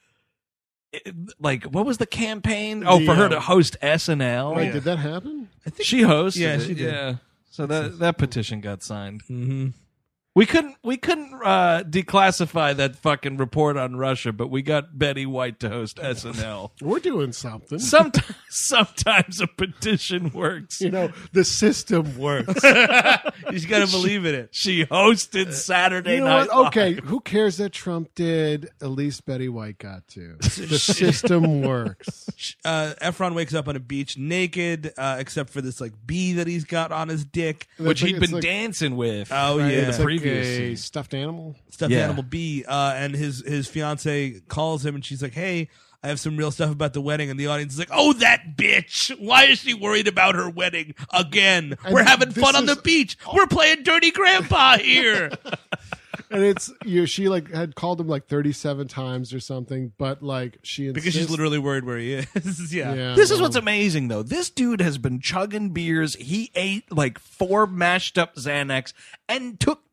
what was the campaign? Oh, for her to host SNL. Wait, did that happen? She hosted. Yeah, it, she did. Yeah. So that petition got signed. Mm-hmm. We couldn't declassify that fucking report on Russia, but we got Betty White to host SNL. We're doing something. Sometimes a petition works. You know, the system works. You just got to believe in it. She hosted Saturday You know Night what? Live. Okay, who cares that Trump did? At least Betty White got to. The system works. Efron wakes up on a beach naked, except for this like bee that he's got on his dick. Which he'd It's been like- dancing with. Oh, right, yeah. it's like Previous a scene. stuffed animal. Stuffed Yeah. animal bee, and his fiance calls him, and she's like, "Hey, I have some real stuff about the wedding." And the audience is like, "Oh, that bitch! Why is she worried about her wedding again? And We're having this fun on is- the beach. We're playing Dirty Grandpa here." And it's she like had called him like 37 times or something, but like she Because she's literally worried where he is. Yeah. This is what's amazing, though. This dude has been chugging beers. He ate like 4 mashed up Xanax and took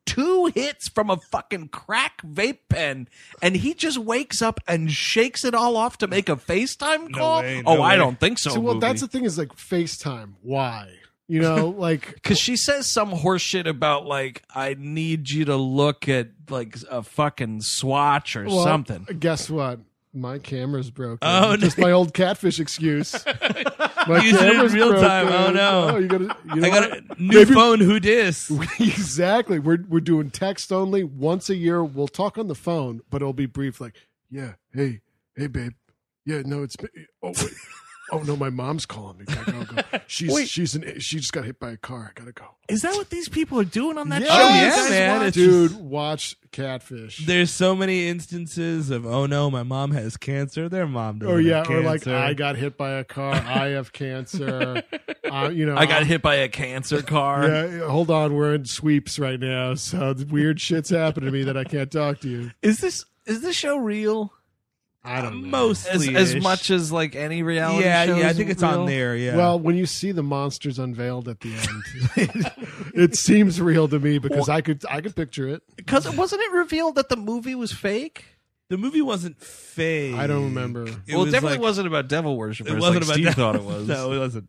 2 hits from a fucking crack vape pen, and he just wakes up and shakes it all off to make a FaceTime call? way, no I way. don't think so. So, well, that's the thing is like FaceTime. Why? You know, like because she says some horse shit about like, I need you to look at like a fucking swatch or something. Guess what? My camera's broken. Oh, Just my old catfish excuse. My Use it in camera's real time. broken. Oh, no. Oh, you know I got what? a new phone. Who dis? Exactly. We're doing text only. Once a year, we'll talk on the phone, but it'll be brief. Like, yeah, hey, babe. Yeah, no, it's. Oh wait. Oh no, my mom's calling me. Gotta go. She just got hit by a car. I gotta go. Is that what these people are doing on that Yeah. show? Oh, You yeah, guys man. watch? It's Dude, watch Catfish. There's so many instances of, oh no, my mom has cancer. Their mom doesn't Oh yeah, have or like cancer. I got hit by a car. I have cancer. You know, I got hit by a cancer car. Yeah, hold on. We're in sweeps right now, so weird shit's happening to me that I can't talk to you. Is this show real? I don't know. Mostly As much as like any reality Yeah, show? I is think it's real? on there. Yeah. Well, when you see the monsters unveiled at the end, it seems real to me because I could picture it. Because wasn't it revealed that the movie was fake? the movie wasn't fake. I don't remember. It definitely wasn't about devil worshippers. It wasn't like about Steve that. thought it was. No, it wasn't.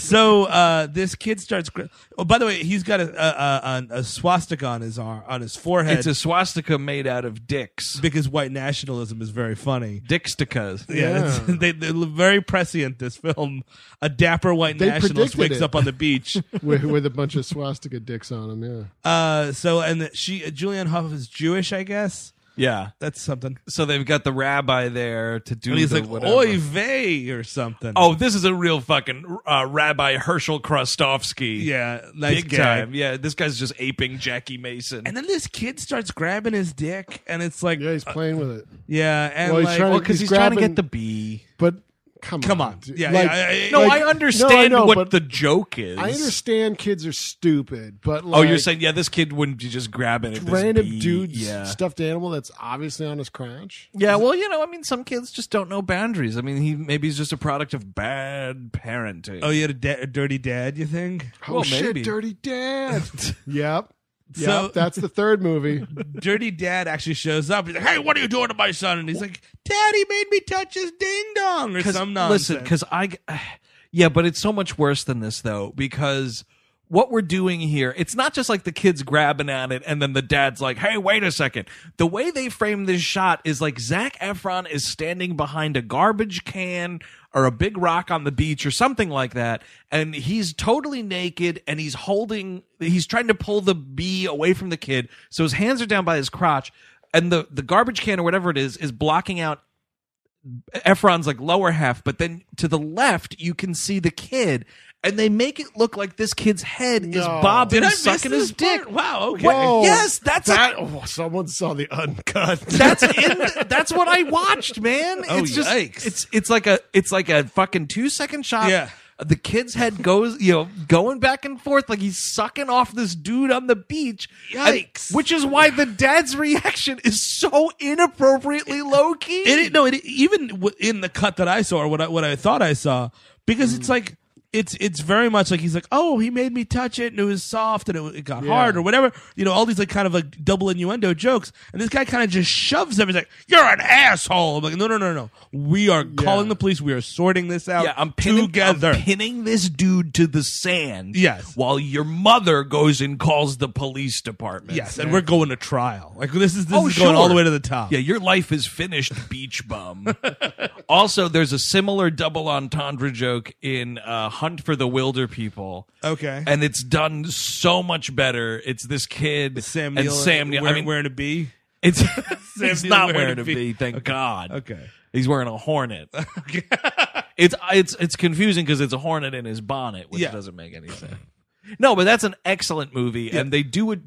So this kid starts. Oh, by the way, he's got a swastika on his arm, on his forehead. It's a swastika made out of dicks. because white nationalism is very funny. Dickstikas. Yeah. They're very prescient. This film, a dapper white They nationalist predicted wakes it. up on the beach. with a bunch of swastika dicks on them. Yeah. Julianne Hough is Jewish, I guess. Yeah. That's something. So they've got the rabbi there to do And he's the like, whatever. "Oy vey" or something. Oh, this is a real fucking Rabbi Herschel Krostowski. yeah, nice Big guy. time. Yeah, this guy's just aping Jackie Mason. And then this kid starts grabbing his dick, and it's like, Yeah, he's playing with it. yeah, and Well, he's like, trying to- because he's he's trying to grabbing- get the bee. But come on. dude. Yeah, Like, yeah, No, like- I understand no, I know, what but the joke is. I understand kids are stupid, but like, Oh, you're saying, yeah, this kid wouldn't be just grabbing at this random bee. dude's Yeah. stuffed animal that's obviously on his crotch. Yeah, well, I mean, some kids just don't know boundaries. I mean, maybe he's just a product of bad parenting. oh, you had a dirty dad, you think? Oh Well, shit, maybe. Dirty Dad. Yep. So- Yep, that's the third movie. Dirty dad actually shows up. He's like, "Hey, what are you doing to my son?" And he's like, "Daddy made me touch his ding dong," or some nonsense. Listen, because yeah, but it's so much worse than this though, because what we're doing here, it's not just like the kid's grabbing at it and then the dad's like, "Hey, wait a second." The way they frame this shot is like Zac Efron is standing behind a garbage can or a big rock on the beach or something like that, and he's totally naked and he's trying to pull the bee away from the kid, so his hands are down by his crotch, and the garbage can or whatever it is blocking out Efron's like lower half, but then to the left you can see the kid, and they make it look like this kid's head is No. bobbing, Did I miss sucking this his dick. part? Wow. Okay. Whoa. Yes, that's someone saw the uncut. that's what I watched, man. Oh, it's just yikes. it's like a fucking 2-second shot. Yeah. The kid's head goes, going back and forth like he's sucking off this dude on the beach. Yikes. Which is why the dad's reaction is so inappropriately low key. Even in the cut that I saw, or what I thought I saw, because it's like it's very much like he's like, "Oh, he made me touch it, and it was soft, and it got hard, or whatever." All these like kind of like double innuendo jokes, and this guy kind of just shoves him. He's like, "You're an asshole." I'm like, "No. We are calling the police. We are sorting this out. Yeah, I'm pinning this dude to the sand. Yes. While your mother goes and calls the police department. Yes, and we're going to trial. Like this is Oh, going all the sure. way to the top. Yeah, your life is finished, beach bum. Also, there's a similar double entendre joke in Hunt for the Wilder People. Okay. And it's done so much better. It's this kid Sam and Neill Sam Neill. wearing a bee. It's Sam he's Neill not wearing wearing a a bee. bee, thank God. Okay. He's wearing a hornet. It's confusing because it's a hornet in his bonnet, which Yeah. doesn't make any sense. No, but that's an excellent movie, and they do an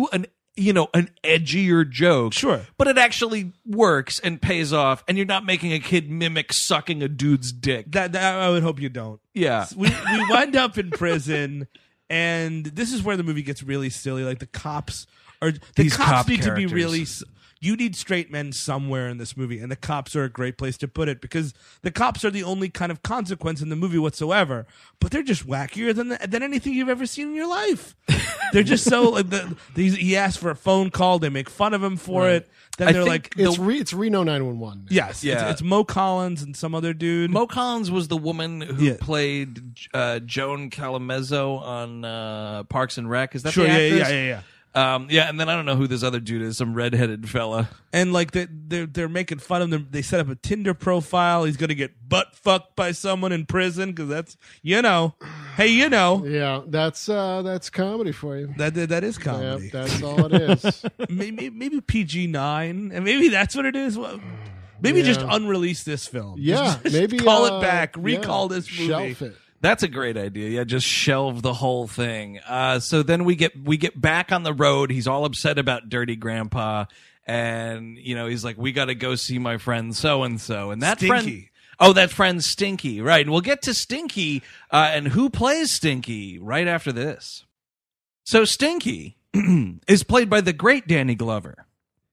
edgier joke. Sure. But it actually works and pays off, and you're not making a kid mimic sucking a dude's dick. That I would hope you don't. Yeah. We wind up in prison, and this is where the movie gets really silly. Like the cops These cop need to be characters. really. you need straight men somewhere in this movie, and the cops are a great place to put it because the cops are the only kind of consequence in the movie whatsoever. But they're just wackier than anything you've ever seen in your life. They're just so like he asked for a phone call. They make fun of him for it. Then I they're think like, It's Reno 911. yes, Yeah. it's Mo Collins and some other dude. Mo Collins was the woman who Yeah. played Joan Calamezzo on Parks and Rec. Is that Sure, the yeah, actress? yeah. Yeah, and then I don't know who this other dude is, some redheaded fella. And like they're making fun of him. They set up a Tinder profile. He's gonna get butt fucked by someone in prison because that's hey Yeah, that's comedy for you. that is Yeah, comedy. that's all it is. maybe PG-9, and maybe that's what it is. Well, maybe just unrelease this film. Yeah, Just maybe call it back. yeah, Recall this movie. Shelf it. That's a great idea. Yeah, just shelve the whole thing. So then we get back on the road. He's all upset about Dirty Grandpa, and he's like, "We got to go see my friend so and so." And that friend, Stinky. that friend's Stinky, right? And we'll get to Stinky and who plays Stinky right after this. So Stinky is played by the great Danny Glover,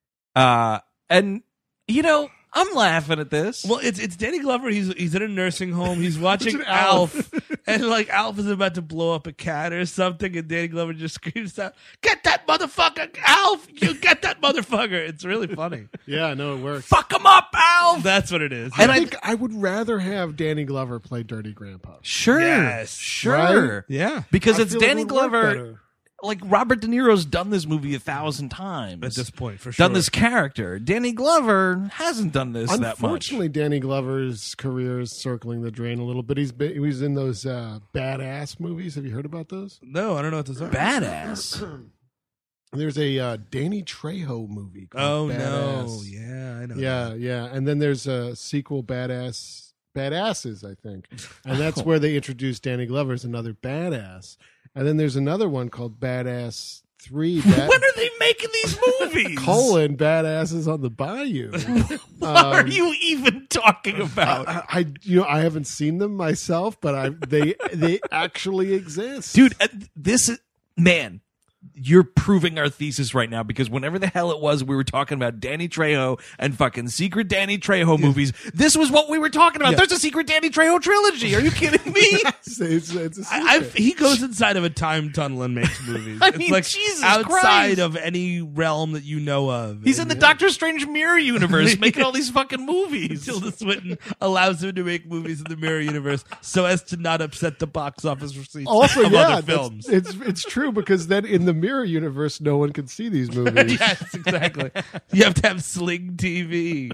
and I'm laughing at this. Well, it's Danny Glover. He's in a nursing home. He's watching Watching Alf, and like Alf is about to blow up a cat or something, and Danny Glover just screams out, "Get that motherfucker, Alf! You get that motherfucker!" It's really funny. Yeah, no, it works. Fuck him up, Alf. That's what it is. And I think I would rather have Danny Glover play Dirty Grandpa. Sure, Yes. sure, Right? Yeah, because I it's feel it Danny would work Glover. better. Like Robert De Niro's done this movie 1,000 times at this point, for sure. done this character. Danny Glover hasn't done this that much. Unfortunately, Danny Glover's career is circling the drain a little bit. He was in those badass movies. Have you heard about those? No, I don't know what this is. Badass. There's a Danny Trejo movie Oh called Badass. no, yeah, I know. Yeah. And then there's a sequel, Badasses, I think. And that's where they introduced Danny Glover as another badass. And then there's another one called Badass 3. When are they making these movies? Badasses on the Bayou. What are you even talking about? I haven't seen them myself, but they actually exist. Dude, this is, man, you're proving our thesis right now, because whenever the hell it was we were talking about Danny Trejo and fucking secret Danny Trejo movies, this was what we were talking about. Yeah. There's a secret Danny Trejo trilogy. Are you kidding me? it's a secret. He goes inside of a time tunnel and makes movies. I It's mean, like Jesus outside Christ. of any realm that you know of. He's in the Doctor Strange mirror universe making all these fucking movies. Tilda Swinton allows him to make movies in the mirror universe so as to not upset the box office receipts Also, of yeah, other films. it's true, because then in the mirror universe, no one can see these movies. Yes, exactly. You have to have Sling TV.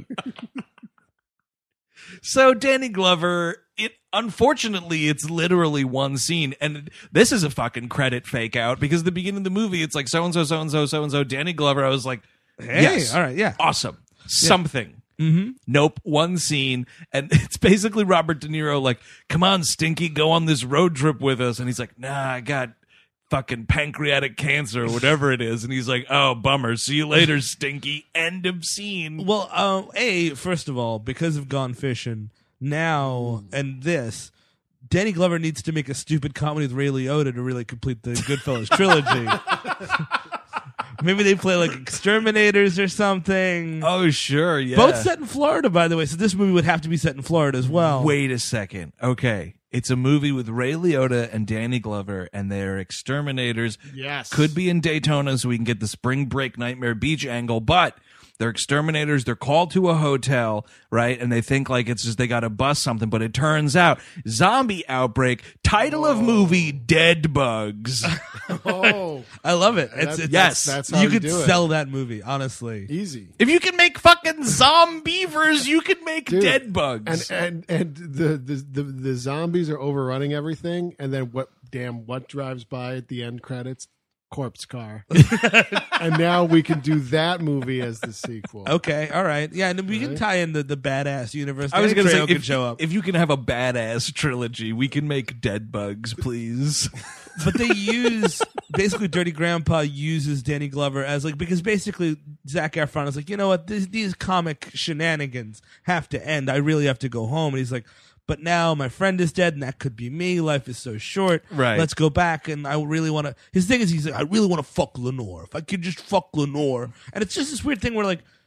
So Danny Glover, unfortunately, it's literally one scene, and this is a fucking credit fake out, because at the beginning of the movie, it's like so-and-so, so-and-so, so-and-so, Danny Glover. I was like, Hey, yes, all right, yeah. awesome. Something. Mm-hmm. Nope, one scene, and it's basically Robert De Niro like, come on, Stinky, go on this road trip with us. And he's like, nah, I got fucking pancreatic cancer or whatever it is. And he's like, oh, bummer. See you later, Stinky. End of scene. Well, first of all, because of Gone Fishing, now and this, Danny Glover needs to make a stupid comedy with Ray Liotta to really complete the Goodfellas trilogy. Maybe they play like Exterminators or something. Oh, sure, yeah. Both set in Florida, by the way, so this movie would have to be set in Florida as well. Wait a second. Okay. It's a movie with Ray Liotta and Danny Glover, and they're exterminators. Yes. Could be in Daytona so we can get the Spring Break Nightmare Beach angle, but they're exterminators. They're called to a hotel, right? And they think like it's just they got to bust something, but it turns out zombie outbreak, title of movie, Dead Bugs. Oh, I love it. yes. that's how you you could do it. sell that movie, honestly. Easy. If you can make fucking zombievers, you can make Dude, Dead Bugs. And the zombies are overrunning everything, and then what drives by at the end credits? Corpse car. And now we can do that movie as the sequel. Okay, all right. Yeah, and we can tie in the badass universe. I was Danny going to Trejo say, can show up. if you can have a badass trilogy, we can make Dead Bugs, please. But they use basically Dirty Grandpa uses Danny Glover as like, because basically Zac Efron is like, you know what, these comic shenanigans have to end. I really have to go home. And he's like, but now my friend is dead, and that could be me. Life is so short. Right. Let's go back, and I really want to. His thing is, he's like, I really want to fuck Lenore. If I could just fuck Lenore, and it's just this weird thing where like,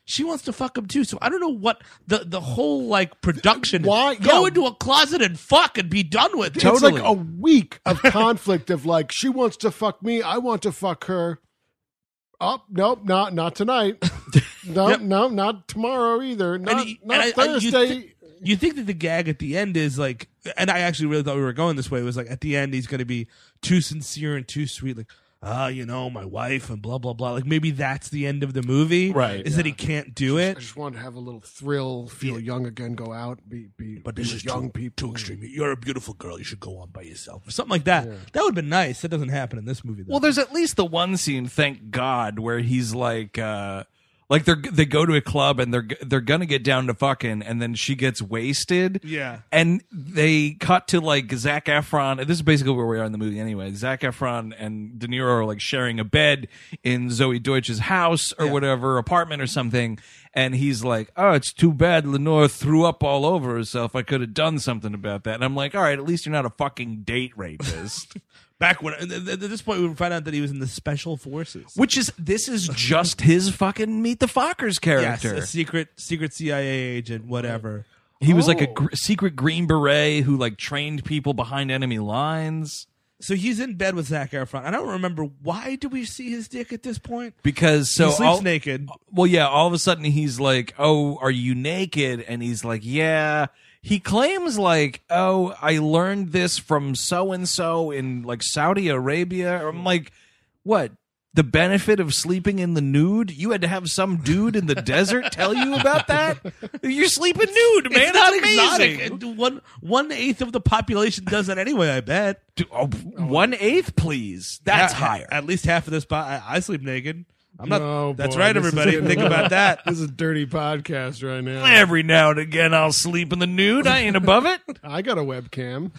she wants to fuck him too. So I don't know what the whole like production. Why- go yeah. into a closet and fuck and be done with it. It's like Totally. a week of conflict of like, she wants to fuck me, I want to fuck her. Oh, nope, not tonight. No, Yep. no, not tomorrow either. Not, And not Thursday. You think that the gag at the end is like, and I actually really thought we were going this way. It was like at the end he's going to be too sincere and too sweet, like, my wife and blah blah blah. Like maybe that's the end of the movie, Right. Is that he can't do I it. just wanted to have a little thrill, feel young again, go out, be But be this with is young too people. extreme. You're a beautiful girl. You should go on by yourself. Or something like that. That would have been nice. That doesn't happen in this movie. Though. Well, there's at least the one scene, thank God, where he's like they go to a club and they're gonna get down to fucking, and then she gets wasted. Yeah. And they cut to like Zac Efron. And this is basically where we are in the movie anyway. Zac Efron and De Niro are like sharing a bed in Zoe Deutsch's house or whatever, apartment or something. And he's like, "Oh, it's too bad Lenore threw up all over herself. I could have done something about that." And I'm like, "All right, at least you're not a fucking date rapist." Back when at this point we would find out that he was in the special forces. This is just his fucking Meet the Fockers Yes, character. a secret CIA agent, whatever. He was like a secret Green Beret who like trained people behind enemy lines. So he's in bed with Zac Efron. I don't remember, why do we see his dick at this point? Because He sleeps naked. Well, yeah, all of a sudden he's like, "Oh, are you naked?" And he's like, "Yeah." He claims like, "Oh, I learned this from so and so in like Saudi Arabia." I'm like, "What? The benefit of sleeping in the nude? You had to have some dude in the desert tell you about that? You're sleeping nude, man. It's not amazing. exotic. And 1/8 of the population does that anyway, I bet. 1/8, please. That's higher. At least half of this I sleep naked. I'm not. Oh, that's boy, right, this is everybody. getting- Think about that. This is a dirty podcast right now. Every now and again, I'll sleep in the nude. I ain't above it. I got a webcam.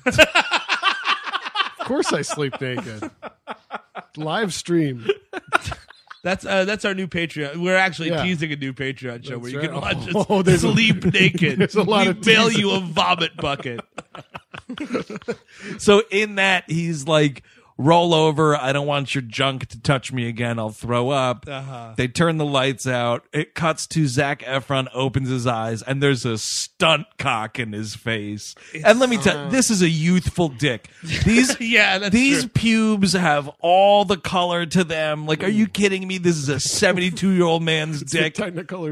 Of course I sleep naked. Live stream. That's our new Patreon. We're actually Yeah. teasing a new Patreon show That's where you can right. watch us Oh, there's a- sleep naked. there's a lot we of mail teasing. you a vomit bucket. So in that, he's like, "Roll over. I don't want your junk to touch me again. I'll throw up." They turn the lights out. It cuts to Zac Efron opens his eyes, and there's a stunt cock in his face. And let me tell you, this is a youthful dick. These Yeah, that's these true. pubes have all the color to them. Like, are you kidding me? This is a 72-year-old man's It's a dick. Technicolor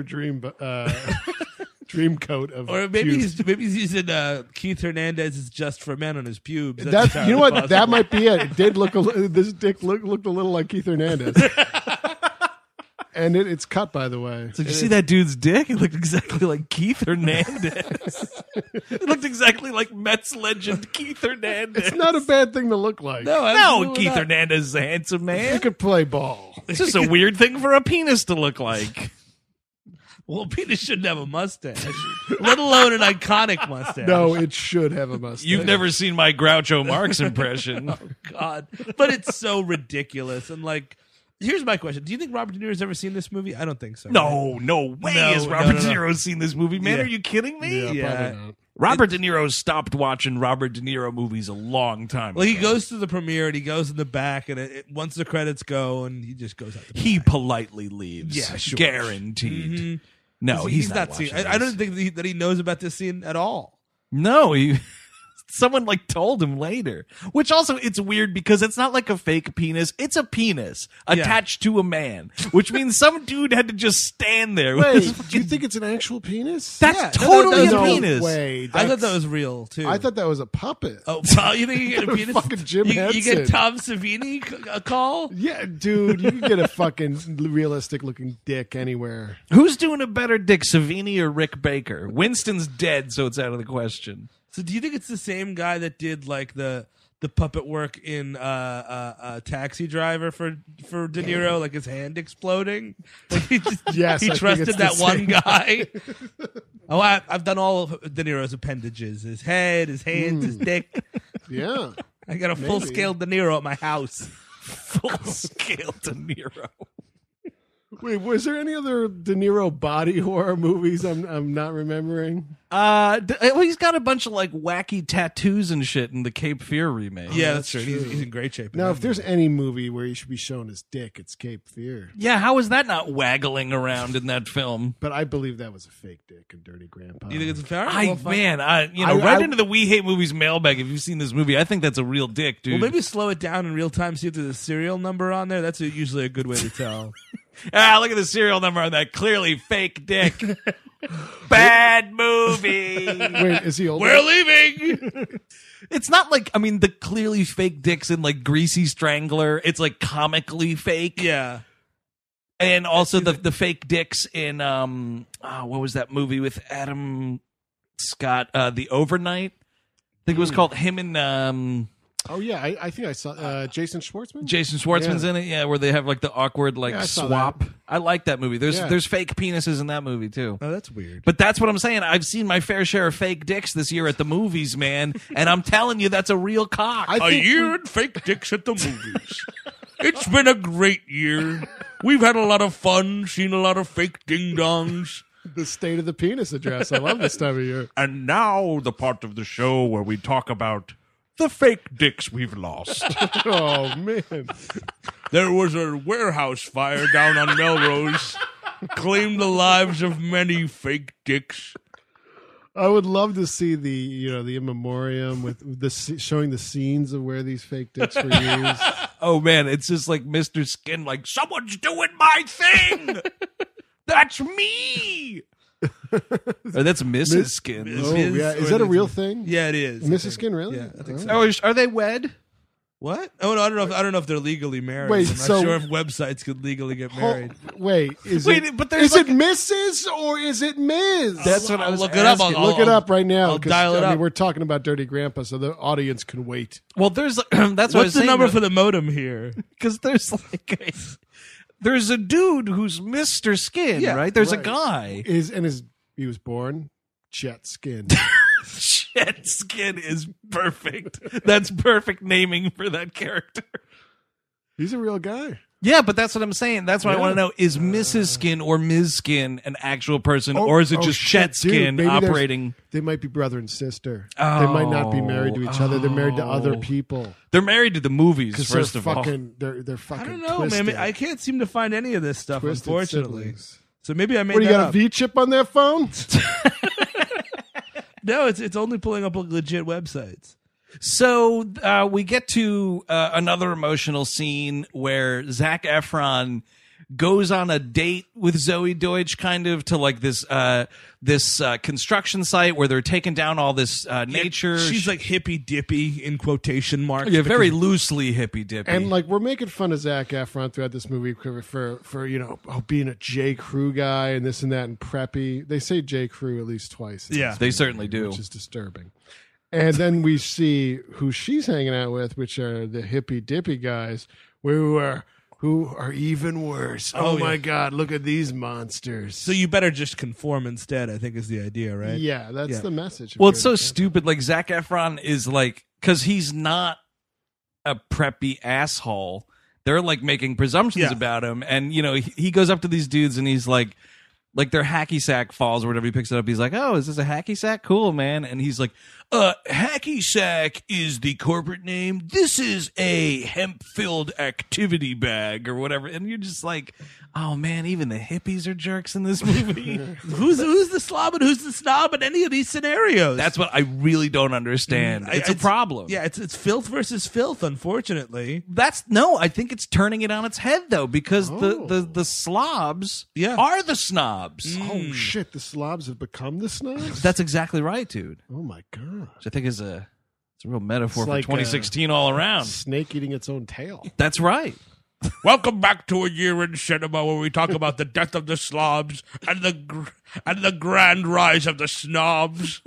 dream coat of Or maybe pubes. he's using Keith Hernandez's "Just for Men" on his pubes. That's entirely you know what possible. that might be it. It did look this dick looked a little like Keith Hernandez, and it's cut by the way. Did you see that dude's dick? It looked exactly like Keith Hernandez. It looked exactly like Mets legend Keith Hernandez. It's not a bad thing to look like. No, No, absolutely Keith not. Hernandez is a handsome You man. could play ball. It's just a weird thing for a penis to look like. Well, penis shouldn't have a mustache, let alone an iconic mustache. No, it should have a mustache. You've never seen my Groucho Marx impression. God, but it's so ridiculous. And like, here's my question: do you think Robert De Niro's ever seen this movie? I don't think so. No, no way No, has Robert no, no, De no. Niro seen this movie, man. Yeah. Are you kidding me? Yeah, Yeah. probably not. Robert De Niro stopped watching Robert De Niro movies a long time Well, he ago. goes to the premiere and he goes in the back, and once the credits go, and he just goes out. The He politely leaves. Yeah, sure. Guaranteed. Mhm. No, he's not seeing. watching I this. don't think that he knows about this scene at all. No, someone like told him later. Which also, it's weird because it's not like a fake penis. It's a penis attached to a man, which means some dude had to just stand there. with Wait, his do you think it's an actual penis? That's Yeah, totally no, a no penis. way. I thought that That's- was real too. I thought that was a puppet. Oh, you think you get a penis? Fucking Jim you Henson. get Tom Savini a call? Yeah, dude, you can get a fucking realistic looking dick anywhere. Who's doing a better dick, Savini or Rick Baker? Winston's dead, so it's out of the question. So do you think it's the same guy that did like the puppet work in Taxi Driver for De Niro, like his hand exploding? Like he just, Yes, he I think trusted it's the that one same guy. Oh, I've done all of De Niro's appendages: his head, his hands, his dick. Yeah. I got a full scale De Niro at my house. Full scale De Niro. Wait, was there any other De Niro body horror movies I'm not remembering? Well, he's got a bunch of like wacky tattoos and shit in the Cape Fear remake. Yeah, that's true. true. He's in great shape. in Now, that if there's movie. any movie where he should be shown his dick, it's Cape Fear. Yeah, how is that not waggling around in that film? But I believe that was a fake dick in Dirty Grandpa. You think it's fair? Right into the We Hate Movies mailbag. If you've seen this movie, I think that's a real dick, dude. Well, maybe slow it down in real time. See if there's a serial number on there. That's usually a good way to tell. look at the serial number on that clearly fake dick. Bad movie. Wait, is he old? We're leaving. It's not like, I mean, the clearly fake dicks in like Greasy Strangler. It's like comically fake. Yeah. And also the fake dicks in what was that movie with Adam Scott? The Overnight. I think it was called him and Oh yeah, I think I saw Jason Schwartzman. Jason Schwartzman's in it. Where they have like the awkward like Yeah, I saw swap. that. I like that movie. There's Yeah. there's fake penises in that movie too. Oh, that's weird. But that's what I'm saying. I've seen my fair share of fake dicks this year at the movies, man, and I'm telling you that's a real cock. I A think year in fake dicks at the movies. It's been a great year. We've had a lot of fun, seen a lot of fake ding dongs. the State of the Penis address. I love this time of year. And now the part of the show where we talk about the fake dicks we've lost. Oh man, There was a warehouse fire down on Melrose, claimed the lives of many fake dicks. I would love to see the in memoriam with showing the scenes of where these fake dicks were used. Oh man, it's just like Mr. Skin, like someone's doing my thing. That's me. Or that's Mrs. Skin. Oh yeah, is that a real thing? Yeah, it is. Mrs. Skin, really? Yeah, I think so. Oh, are they wed? What? Oh no, I don't know if they're legally married. Wait, I'm not so- sure if websites could legally get married. Wait, is Wait, it? but there's is it Mrs. or is it Ms? That's what I I'll was look it up. asking. Look it up right now. I'll 'cause, dial it I mean, up. we're talking about Dirty Grandpa, so the audience can wait. Well, there's that's what I What's was the saying, number for the modem here? because there's like there's a dude who's Mr. Skin, Yeah, right? There's a right. guy. He was born Chet Skin. Chet Skin is perfect. That's perfect naming for that character. He's a real guy. Yeah, but that's what I'm saying. That's what I Yeah. want to know. Is Mrs. Skin or Ms. Skin an actual person, or is it just Chet shit, dude, Skin maybe there's- operating? They might be brother and sister. They might not be married to each other. They're married to other Oh. people. They're married to the movies, Because first they're of all. fucking, they're fucking. I don't know, twisted, man. I can't seem to find any of this stuff, twisted unfortunately. siblings. So maybe I made What do you that got a up. V chip on their phone? No, it's only pulling up legit websites. So we get to another emotional scene where Zac Efron goes on a date with Zoe Deutsch, kind of to like this construction site where they're taking down all this nature. She's like hippy dippy in quotation marks. yeah, very because- loosely hippy dippy. And like we're making fun of Zac Efron throughout this movie for being a J. Crew guy and this and that and preppy. They say J. Crew at least twice. in Yeah. this They movie, certainly do. which is disturbing. And then we see who she's hanging out with, which are the hippy dippy guys, who are even worse. Oh, Oh, my yeah. God! Look at these monsters. So you better just conform instead, I think is the idea, right? yeah, that's Yeah. the message. of well, it's so Dirty stupid. Like Zac Efron is like, because he's not a preppy asshole. They're like making presumptions Yeah. about him, and he goes up to these dudes and he's like their hacky sack falls or whatever. He picks it up. He's like, "Oh, is this a hacky sack? Cool, man." And he's like, "Hacky sack is the corporate name. This is a hemp-filled activity bag or whatever." And you're just like, "Oh man, even the hippies are jerks in this movie." Who's the slob and who's the snob in any of these scenarios? That's what I really don't understand. It's a problem. Yeah, it's filth versus filth, unfortunately. I think it's turning it on its head though, because the slobs Yeah. are the snobs. Oh shit! The slobs have become the snobs. That's exactly right, dude. Oh my God! Which I think is it's a real metaphor It's for like, 2016 all around. Snake eating its own tail. That's right. Welcome back to A Year in Cinema, where we talk about the death of the slobs and the grand rise of the snobs.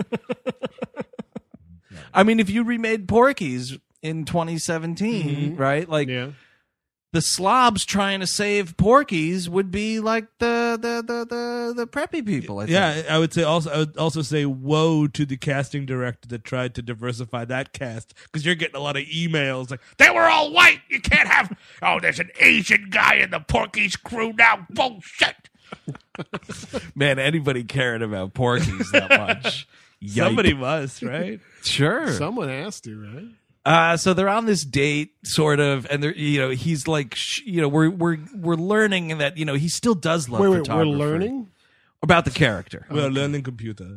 I mean, if you remade Porky's in 2017, right? Like Yeah. the slobs trying to save Porky's would be like the preppy people. I think. Yeah, I would also say woe to the casting director that tried to diversify that cast, because you're getting a lot of emails like They were all white. You can't have Oh, there's an Asian guy in the Porky's crew now. Bullshit. Man, anybody caring about Porky's that much? Yipe. Somebody must, right? Sure. Someone has to, right? So they're on this date, sort of, and they're, he's like, we're learning that, he still does love Wait, we're photography. learning? About the character. We're learning computer.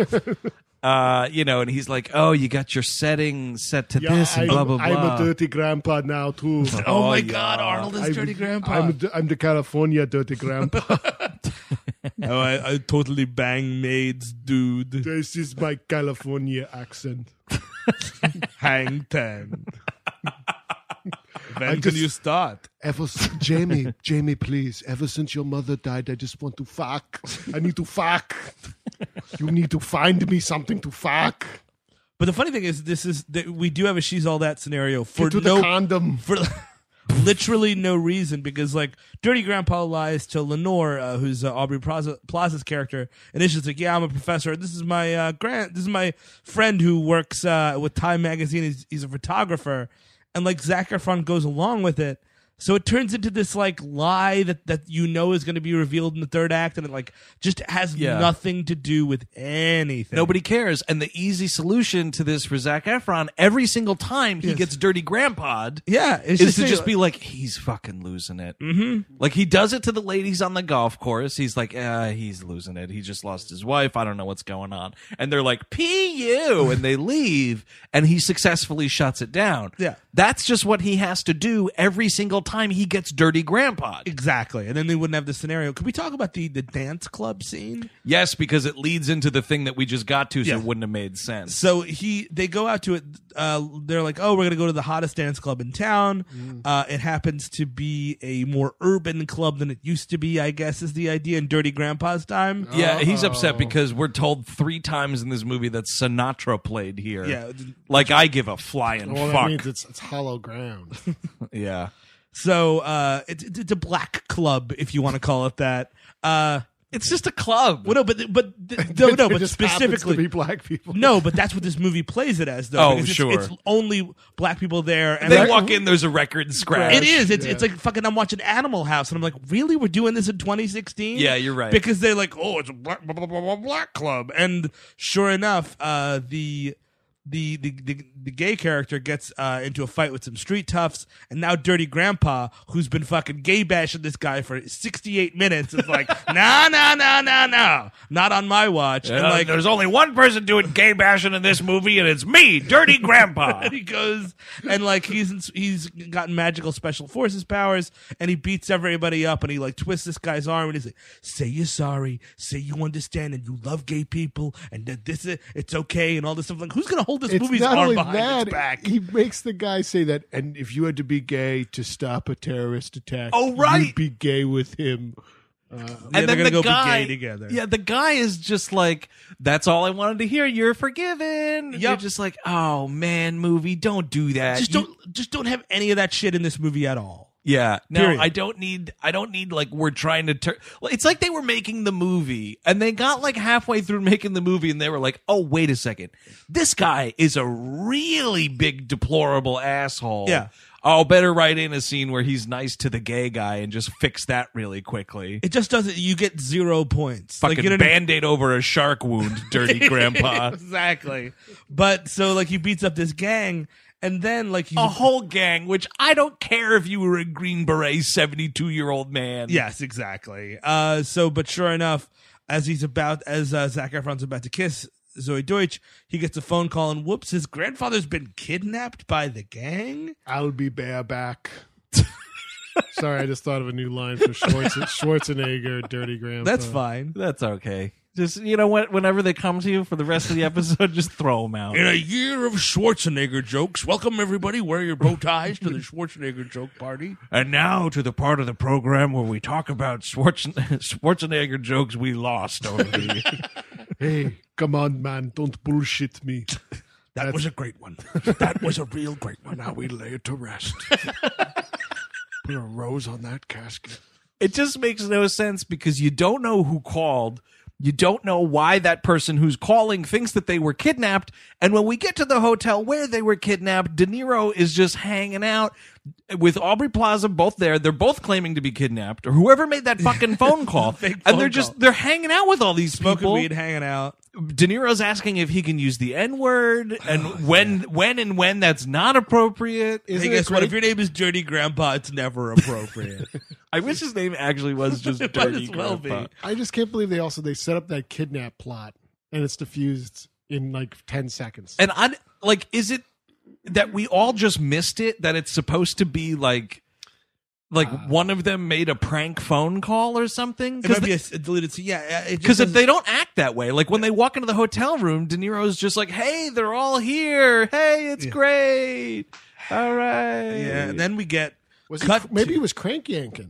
And he's like, oh, you got your settings set to this and blah, blah, blah. I'm a dirty grandpa now, too. Oh my God, Arnold is dirty grandpa. I'm the California dirty grandpa. Oh, I totally bang maids, dude. This is my California accent. Hang 10. When can just- you start? Jamie, please. Ever since your mother died, I just want to fuck. I need to fuck. You need to find me something to fuck. But the funny thing is, we do have a she's all that scenario for Get to the condom. for literally no reason, because like Dirty Grandpa lies to Lenore, who's Aubrey Plaza's character, and it's just like, yeah, I'm a professor. This is my this is my friend who works with Time Magazine. He's a photographer, and like Zac Efron goes along with it. So it turns into this like lie that is going to be revealed in the third act, and it like just has nothing to do with anything. Nobody cares. And the easy solution to this for Zac Efron, every single time he gets dirty grandpa'd, is to just be like, he's fucking losing it. Mm-hmm. Like he does it to the ladies on the golf course. He's like, he's losing it. He just lost his wife. I don't know what's going on. And they're like, P.U. and they leave, and he successfully shuts it down. Yeah. That's just what he has to do every single time he gets dirty grandpa. Exactly. And then they wouldn't have the scenario. Could we talk about the dance club scene? Yes, because it leads into the thing that we just got to, so it wouldn't have made sense. So they go out to it. They're like, oh, we're going to go to the hottest dance club in town. It happens to be a more urban club than it used to be, I guess, is the idea in Dirty Grandpa's time. Yeah, he's upset because we're told 3 times in this movie that Sinatra played here. Yeah. Like I give a flying Well, that fuck. means it's hollow ground. Yeah. So it's a black club, if you want to call it that. It's just a club. Well, but It but just happens to be specifically. black people. No, but that's what this movie plays it as, though. Oh, because sure. It's only black people there. And They like, walk in, there's a record scratch. It is. It's like fucking. I'm watching Animal House, and I'm like, really? We're doing this in 2016? Yeah, you're right. Because they're like, oh, it's a black club, and sure enough, the gay character gets into a fight with some street toughs, and now Dirty Grandpa, who's been fucking gay bashing this guy for 68 minutes, is like, no, not on my watch. And like, There's only one person doing gay bashing in this movie, and it's me, Dirty Grandpa. and he goes and like he's gotten magical special forces powers, and he beats everybody up, and he like twists this guy's arm, and he's like, say you're sorry, say you understand, and you love gay people, and that it's okay, and all this stuff. Like, who's gonna hold this It's movie's not arm only behind that, its back? he makes the guy say that, and if you had to be gay to stop a terrorist attack, Oh, right. you'd be gay with him. Yeah, And they're then gonna go guy, be gay together. Yeah, the guy is just like, that's all I wanted to hear. You're forgiven. Yep. You're just like, oh man, movie, don't do that. Just don't have any of that shit in this movie at all. Yeah, no, Period. I don't need like we're trying to turn. It's like they were making the movie and they got like halfway through making the movie and they were like, oh wait a second, this guy is a really big deplorable asshole. Yeah. Oh, better write in a scene where he's nice to the gay guy and just fix that really quickly. It just doesn't. You get 0 points. Fucking Like, you know what I mean? Band-Aid over a shark wound, dirty grandpa. Exactly. But so like he beats up this gang, and then like he's A whole gang, which I don't care if you were a Green Beret 72-year-old man. Yes, exactly. But sure enough, as Zac Efron's about to kiss Zoe Deutsch, he gets a phone call, and whoops, his grandfather's been kidnapped by the gang. I'll be bareback. Sorry, I just thought of a new line for Schwarzenegger, Dirty Grandpa. That's fine. That's okay. Just, whenever they come to you for the rest of the episode, just throw them out. In a year of Schwarzenegger jokes, welcome everybody. Wear your bow ties to the Schwarzenegger joke party. And now to the part of the program where we talk about Schwarzenegger jokes we lost over the Hey, come on, man. Don't bullshit me. That was a great one. That was a real great one. Now we lay it to rest. Put a rose on that casket. It just makes no sense because you don't know who called. You don't know why that person who's calling thinks that they were kidnapped. And when we get to the hotel where they were kidnapped, De Niro is just hanging out with Aubrey Plaza, both there. They're both claiming to be kidnapped, or whoever made that fucking phone call. Fake And phone they're hanging out with all these Smoking people. weed, hanging out. De Niro's asking if he can use the N-word and when that's not appropriate. Hey, guess what? If your name is Dirty Grandpa, it's never appropriate. I wish his name actually was just It might Dirty as well Grandpa. be. I just can't believe they set up that kidnap plot and it's diffused in like 10 seconds. And is it that we all just missed it? That it's supposed to be like one of them made a prank phone call or something? It might be a deleted scene. Yeah, Because if they don't act that way, like when they walk into the hotel room, De Niro's just like, "Hey, they're all here. Hey, it's great. All right." yeah, and then we get Maybe he was crank yanking.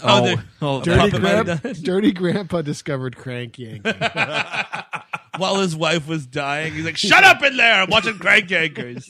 Dirty Grandpa discovered crank yanking. while his wife was dying. He's like, "Shut up in there! I'm watching Crank Yankers."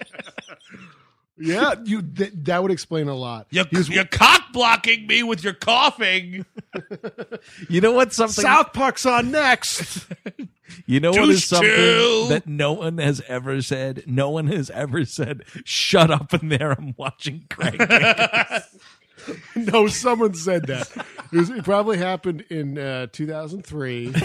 Yeah, that would explain a lot. You're cock blocking me with your coughing. You know what? Something South Park's on next. You know what is something chill. that no one has ever said? No one has ever said, "Shut up in there, I'm watching Crank Yankers." No, someone said that. It probably happened in 2003.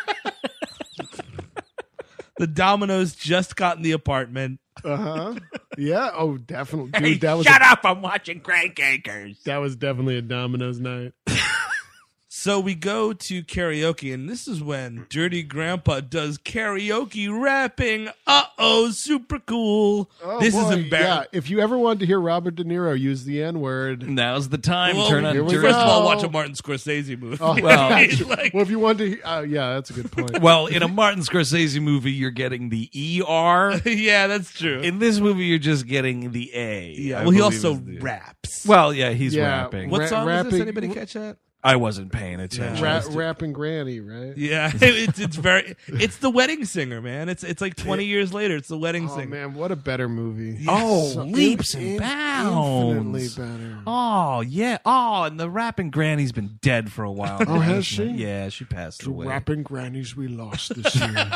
The Dominoes just got in the apartment. Yeah. Oh, definitely. Dude, Shut up! I'm watching Crank Yankers. that was definitely a Domino's night. So we go to karaoke, and this is when Dirty Grandpa does karaoke rapping. Super cool. Oh, this is boy. embarrassing. Yeah, if you ever wanted to hear Robert De Niro use the N-word. Now's the time. Well, Turn on here we Dirty. First of all, go. watch a Martin Scorsese movie. Oh, Well, Like- well, if you wanted to, yeah, that's a good point. Well, in a Martin Scorsese movie, you're getting the ER. yeah, that's true. In this movie, you're just getting the A. yeah, I well, he believe also is the- raps. Well, yeah, he's Yeah, rapping. What song is this? rapping- Anybody catch that? I wasn't paying attention. Rapping Granny, right? Yeah, it's the Wedding Singer, man. It's like 20 years later. It's the Wedding Oh Singer. man, what a better movie! Oh, leaps and bounds. Infinitely better. Oh, yeah. Oh, and the rapping granny's been dead for a while. Oh, has she? Yeah, she passed The away. rapping grannies we lost this year.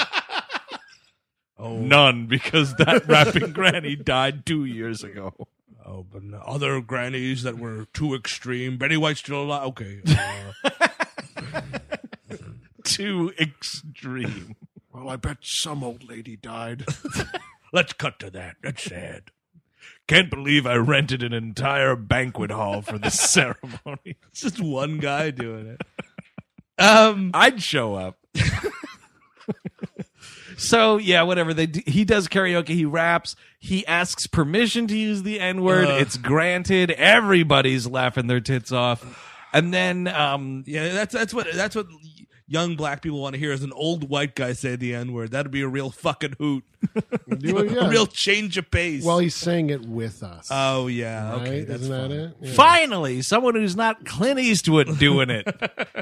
None, because that rapping granny died 2 years ago. Oh, but other grannies that were too extreme. Betty White's still alive. Okay. Too extreme. Well, I bet some old lady died. Let's cut to that. That's sad. Can't believe I rented an entire banquet hall for this ceremony. It's just one guy doing it. I'd show up. So yeah, whatever. He does karaoke. He raps. He asks permission to use the N-word. It's granted. Everybody's laughing their tits off. And then, Yeah, that's what young black people want to hear is an old white guy say the N-word. That'd be a real fucking hoot. Yeah. A real change of pace. Well, he's saying it with us. Oh yeah, right? okay, that's Isn't fine. that it? Yeah. finally, someone who's not Clint Eastwood doing it.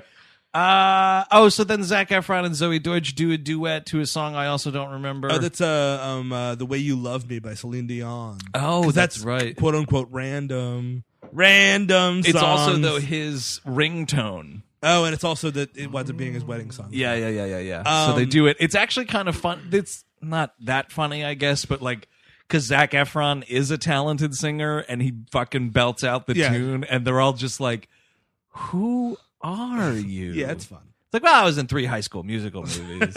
So then Zac Efron and Zoe Deutsch do a duet to a song I also don't remember. Oh, that's "The Way You Love Me" by Celine Dion. Oh, 'Cause that's right. "Quote unquote" random songs. It's also though his ringtone. Oh, and it's also that it winds up being his wedding song. Yeah. So they do it. It's actually kind of fun. It's not that funny, I guess, but like, because Zac Efron is a talented singer and he fucking belts out the tune, and they're all just like, "Who are you?" Yeah, it's fun. It's like, well, I was in 3 High School Musical movies.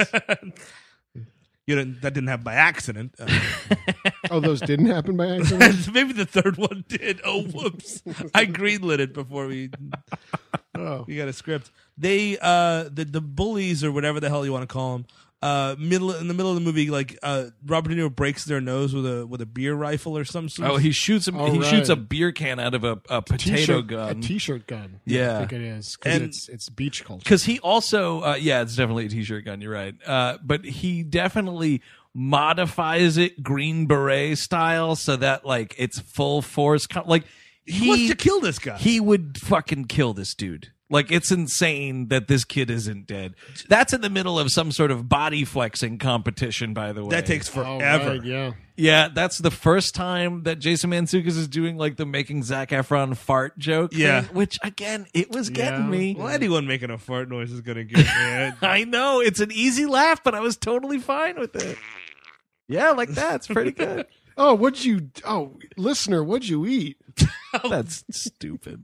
That didn't happen by accident. Oh, those didn't happen by accident? Maybe the third one did. Oh, whoops! I greenlit it before we got a script. They the bullies or whatever the hell you want to call them. In the middle of the movie, like Robert De Niro breaks their nose with a beer rifle or some sort. Oh, he shoots him. Oh, he shoots a right. beer can out of a potato gun. A t-shirt gun. Yeah. I think it is. And- Because it's beach culture. Because he also, it's definitely a t-shirt gun. You're right. But he definitely modifies it Green Beret style so that like it's full force. Like he wants to kill this guy. he would fucking kill this dude. Like, it's insane that this kid isn't dead. That's in the middle of some sort of body flexing competition, by the way. That takes Oh, forever. right, yeah. Yeah, that's the first time that Jason Mantzoukas is doing, like, the making Zac Efron fart joke Yeah. thing, which, again, it was getting Yeah. me. Well, anyone making a fart noise is going to get mad. I know, it's an easy laugh, but I was totally fine with it. Yeah, like that. It's pretty good. Oh, listener, what'd you eat? That's stupid.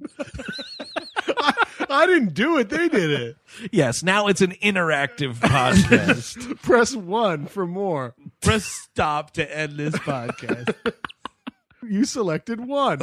I didn't do it. They did it. Yes, now it's an interactive podcast. Press 1 for more. Press stop to end this podcast. You selected 1.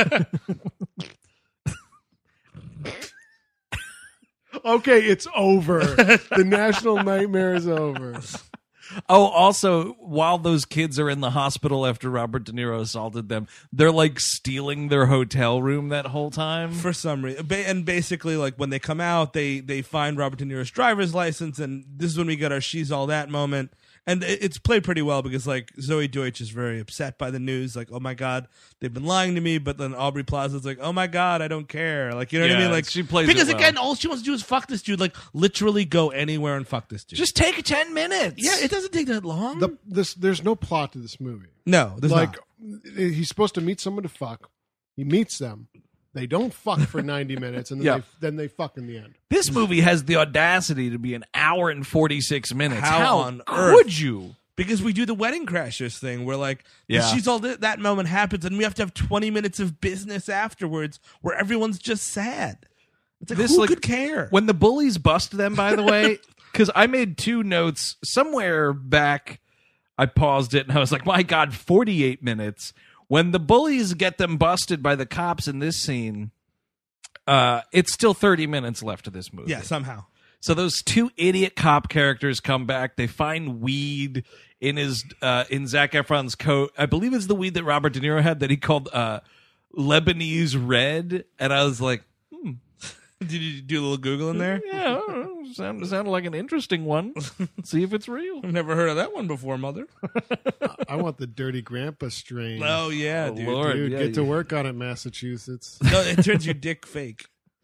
Okay, it's over. The national nightmare is over. Oh, also, while those kids are in the hospital after Robert De Niro assaulted them, they're like stealing their hotel room that whole time. For some reason. And basically, like, when they come out, they find Robert De Niro's driver's license, and this is when we get our she's all that moment. And it's played pretty well because, like, Zoe Deutsch is very upset by the news. Like, oh, my God, they've been lying to me. But then Aubrey Plaza's like, oh, my God, I don't care. Like, you know what I Yeah, mean? Like, she plays because, it well. again, all she wants to do is fuck this dude. Like, literally go anywhere and fuck this dude. Just take 10 minutes. yeah, it doesn't take that long. There's no plot to this movie. no, there's Like, not. he's supposed to meet someone to fuck. He meets them. They don't fuck for 90 minutes, and then, Yeah. then they fuck in the end. This movie has the audacity to be an hour and 46 minutes. How on could earth? you? Because we do the Wedding Crashers thing where, like, Yeah. she's all that moment happens, and we have to have 20 minutes of business afterwards where everyone's just sad. It's like, This, who like, could care? When the bullies bust them, by the way, because I made 2 notes somewhere back. I paused it and I was like, my God, 48 minutes. When the bullies get them busted by the cops in this scene, it's still 30 minutes left of this movie. Yeah, somehow. So those 2 idiot cop characters come back. They find weed in his in Zac Efron's coat. I believe it's the weed that Robert De Niro had that he called Lebanese Red. And I was like, Did you do a little Google in there? yeah, I don't know. Sounded like an interesting one. See if it's real. I've never heard of that one before, mother. I want the Dirty Grandpa strain. Oh, yeah, Oh, dude. Lord. Dude, yeah, get to you- work on it, Massachusetts. No, it turns your dick fake.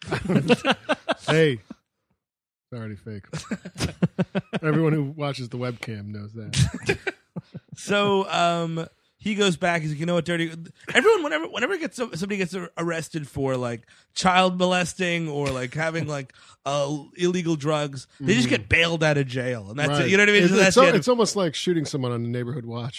Hey, it's already fake. Everyone who watches the webcam knows that. So, he goes back. He's like, you know what, dirty. Everyone, whenever somebody gets arrested for like child molesting or like having like illegal drugs, they just get bailed out of jail, and that's Right. it. You know what I mean? It's, So that's it's, the end it's almost like shooting someone on the neighborhood watch.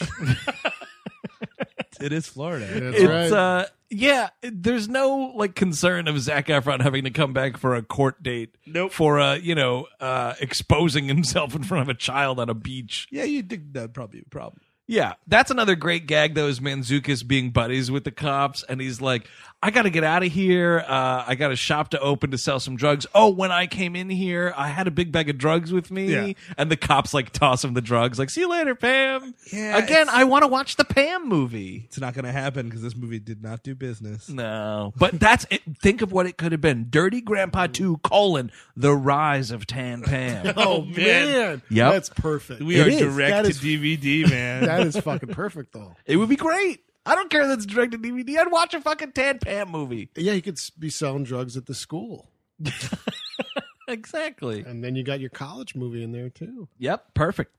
it is Florida. That's It's right. yeah, there's no like concern of Zac Efron having to come back for a court date. Nope. For exposing himself in front of a child on a beach. Yeah, you think that'd probably be a problem. Yeah, that's another great gag though, is Mantzoukas being buddies with the cops, and he's like, I gotta get out of here. I got a shop to open to sell some drugs. Oh, when I came in here, I had a big bag of drugs with me. Yeah. And the cops like toss him the drugs, like, see you later, Pam. Yeah, Again, it's- I want to watch the Pam movie. It's not going to happen because this movie did not do business. No. But that's it. Think of what it could have been. Dirty Grandpa 2, The Rise of Tan Pam. Oh, man. man. Yep. That's perfect. We It are is. direct That to is- DVD, man. That is fucking perfect, though. It would be great. I don't care that it's direct to DVD. I'd watch a fucking Tan Pam movie. Yeah, he could be selling drugs at the school. Exactly. And then you got your college movie in there, too. Yep. Perfect.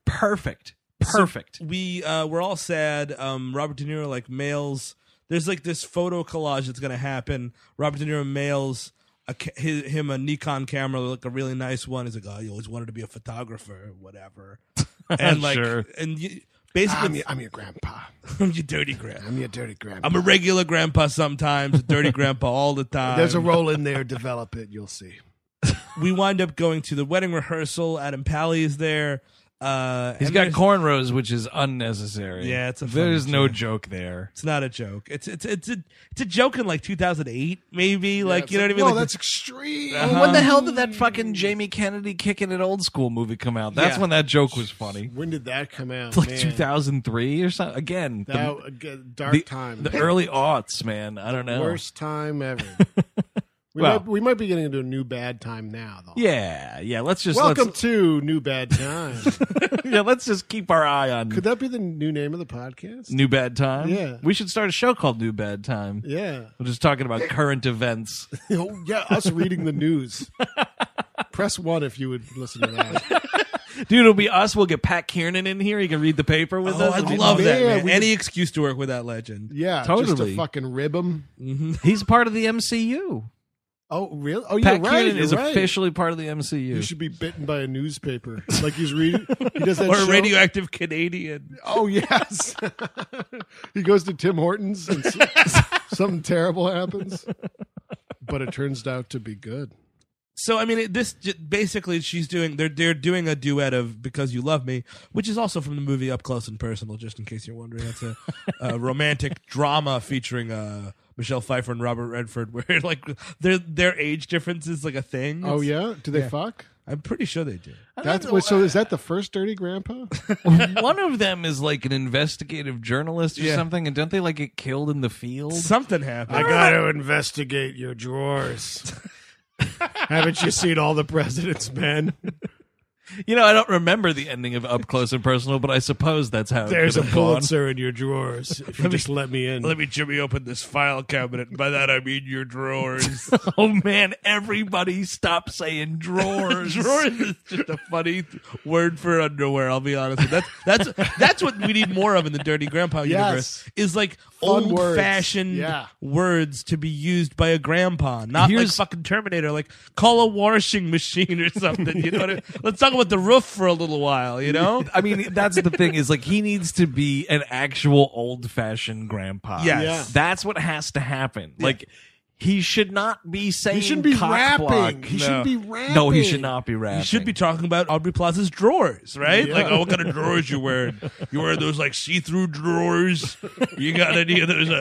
We're all sad. Robert De Niro like mails. There's like this photo collage that's gonna happen. Robert De Niro mails him a Nikon camera, like a really nice one. He's like, oh, you always wanted to be a photographer, or whatever. And like, Sure. and basically, I'm your grandpa. I'm your dirty grandpa. I'm your dirty grandpa. I'm a regular grandpa sometimes, a dirty grandpa all the time. There's a role in there. Develop it. You'll see. We wind up going to the wedding rehearsal. Adam Pally is there. He's and got there's- cornrows, which is unnecessary. Yeah, it's a funny There's no joke. joke there. It's not a joke. It's a joke in like 2008, maybe. Like, you know what I mean? Whoa, Like, that's extreme. When the hell did that fucking Jamie Kennedy Kicking It Old School movie come out? That's Yeah. when that joke was funny. When did that come out? It's like man? 2003 or something. Again, That, dark the time. the early aughts, man. I don't know. Worst time ever. We might be getting into a new bad time now, though. Yeah. Let's just Welcome to New Bad Time. let's just keep our eye on Could that be the new name of the podcast? New Bad Time. Yeah. We should start a show called New Bad Time. Yeah. We're just talking about current events. Oh, yeah, us reading the news. Press 1 if you would listen to that. Dude, it'll be us. We'll get Pat Kiernan in here. He can read the paper with us. I'd love that, man, man. we Any excuse to work with that legend. Yeah, just Totally. to fucking rib him. He's part of the MCU. Oh, really? Oh, Pat you're right. Kiernan You're is right. officially part of the MCU. You should be bitten by a newspaper. Like he's reading. He does that Or show. a radioactive Canadian. Oh, yes. He goes to Tim Hortons and something terrible happens. But it turns out to be good. So I mean, basically they're doing a duet of "Because You Love Me," which is also from the movie Up Close and Personal. Just in case you're wondering, that's a romantic drama featuring Michelle Pfeiffer and Robert Redford, where like their age difference is like a thing. Oh, yeah? Do they fuck? I'm pretty sure they do. So is that the first Dirty Grandpa? One of them is like an investigative journalist or Yeah. something, and don't they like get killed in the field? Something happened. got to investigate your drawers. Haven't you seen All the President's Men? You know, I don't remember the ending of Up Close and Personal, but I suppose that's how There's it a could have gone. Pulitzer in your drawers. If you just let me in. Let me jimmy open this file cabinet. By that I mean your drawers. Oh man, everybody stop saying drawers. Drawers is just a funny word for underwear. I'll be honest. That's what we need more of in the Dirty Grandpa universe. Is like Fun words. old-fashioned Yeah. words to be used by a grandpa, not like Here's- fucking Terminator. Like call a washing machine or something. You know what I mean? Let's talk about the roof for a little while. You know? I mean, that's the thing is like he needs to be an actual old-fashioned grandpa. Yes. Yeah. That's what has to happen. Like he should not be saying He shouldn't be cock rapping. block. He should be rapping. No, he should not be rapping. You should be talking about Aubrey Plaza's drawers, right? Yeah. Like, oh, what kind of drawers you wearing? You wearing those like see-through drawers? You got any of those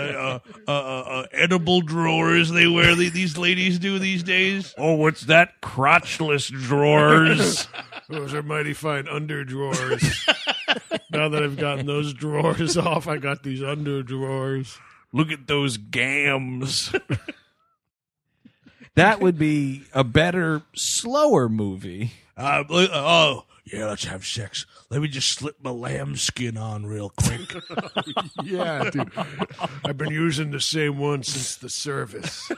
edible drawers they wear? These ladies do these days. Oh, what's that? Crotchless drawers. Those are mighty fine under drawers. Now that I've gotten those drawers off, I got these under drawers. Look at those gams. That would be a better, slower movie. Oh, yeah, let's have sex. Let me just slip my lambskin on real quick. Yeah, dude. I've been using the same one since the service.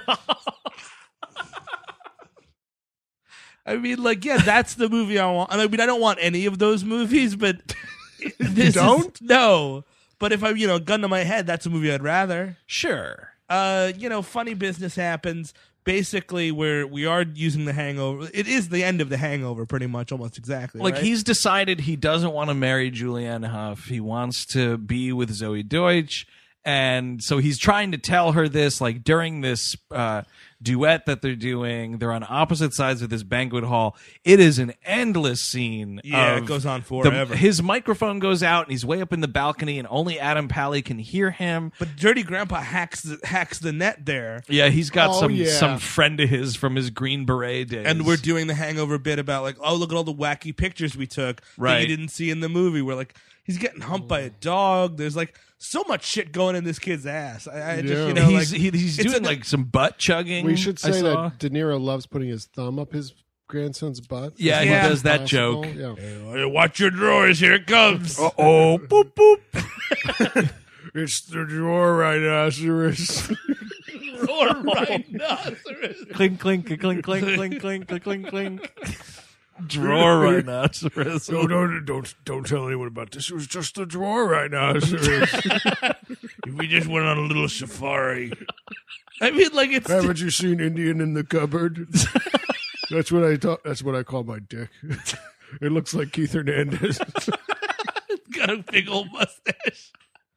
I mean, like, yeah, that's the movie I want. I mean, I don't want any of those movies, but this don't? No. But if I, gun to my head, that's a movie I'd rather. Sure. Funny business happens. Basically, where we are using The Hangover. It is the end of The Hangover, pretty much, almost exactly. Like right? he's decided he doesn't want to marry Julianne Hough. He wants to be with Zoe Deutsch. And so he's trying to tell her this, like during this duet that they're doing. They're on opposite sides of this banquet hall. It is an endless scene. Yeah, of it goes on forever. his microphone goes out, and he's way up in the balcony, and only Adam Pally can hear him. But Dirty Grandpa hacks the net there. Yeah, he's got Oh, some yeah. friend of his from his Green Beret days. And we're doing the Hangover bit about like, oh, look at all the wacky pictures we took that Right. you didn't see in the movie. We're like, he's getting humped by a dog. There's like so much shit going in this kid's ass. I just, Yeah. you know, he's like, he's it's doing an- like some butt chugging. We should I say saw. that De Niro loves putting his thumb up his grandson's butt. Yeah, As he much does as that possible. joke. Yeah. Hey, watch your drawers. Here it comes. Oh, boop, boop. It's the drawer rhinoceros. Or rhinoceros. Clink, clink, clink, clink, clink, clink, clink, clink. Drawer rhinoceros. Don't tell anyone about this. It was just the drawer rhinoceros. We just went on a little safari. I mean, like it's Haven't you seen Indian in the cupboard? That's what I thought. That's what I call my dick. It looks like Keith Hernandez. got a big old mustache.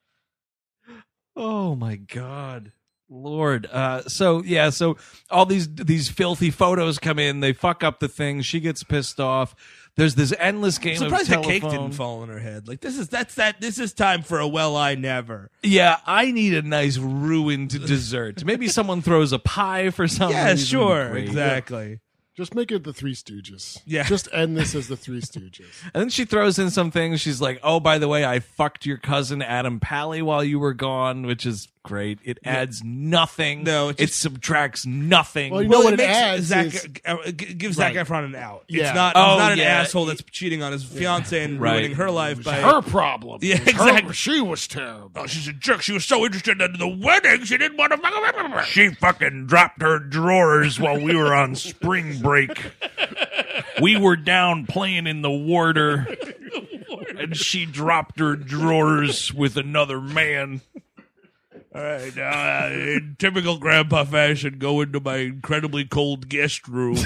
Oh my God, Lord. So all these filthy photos come in. They fuck up the thing. She gets pissed off. There's this endless game I'm of surprised the telephone. cake didn't fall on her head. Like this is time for a well I never. Yeah, I need a nice ruined dessert. Maybe someone throws a pie for some Yeah, reason. sure, Great. exactly. Just make it the Three Stooges. Yeah. Just end this as the Three Stooges. And then she throws in some things. She's like, "Oh, by the way, I fucked your cousin Adam Pally while you were gone," which is great. It adds nothing. No, it subtracts nothing. Well, you know what it makes adds Zac, is- gives Zac Efron an out. Yeah. It's not, Oh, he's not an yeah. asshole that's cheating on his fiance and Right. ruining her life by her problem. Yeah, It was exactly. She was terrible. Oh, she's a jerk. She was so interested in the wedding, she didn't want to. She fucking dropped her drawers while we were on spring break. We were down playing in the warder, and she dropped her drawers with another man. All right, now, in typical grandpa fashion, go into my incredibly cold guest room.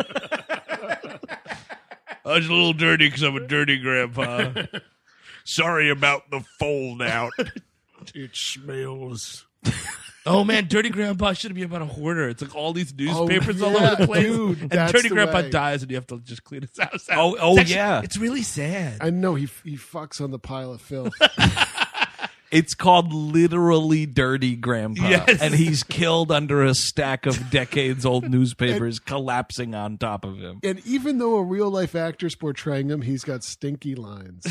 I was a little dirty because I'm a dirty grandpa. Sorry about the fold out. It smells. Oh man, Dirty Grandpa should be about a hoarder. It's like all these newspapers all yeah, over the place, dude, and that's Dirty the Grandpa way. dies, and you have to just clean his house out. Oh, It's actually- yeah. it's really sad. I know he fucks on the pile of filth. It's called literally Dirty Grandpa. Yes. And he's killed under a stack of decades-old newspapers collapsing on top of him. And even though a real life actor's portraying him, he's got stinky lines.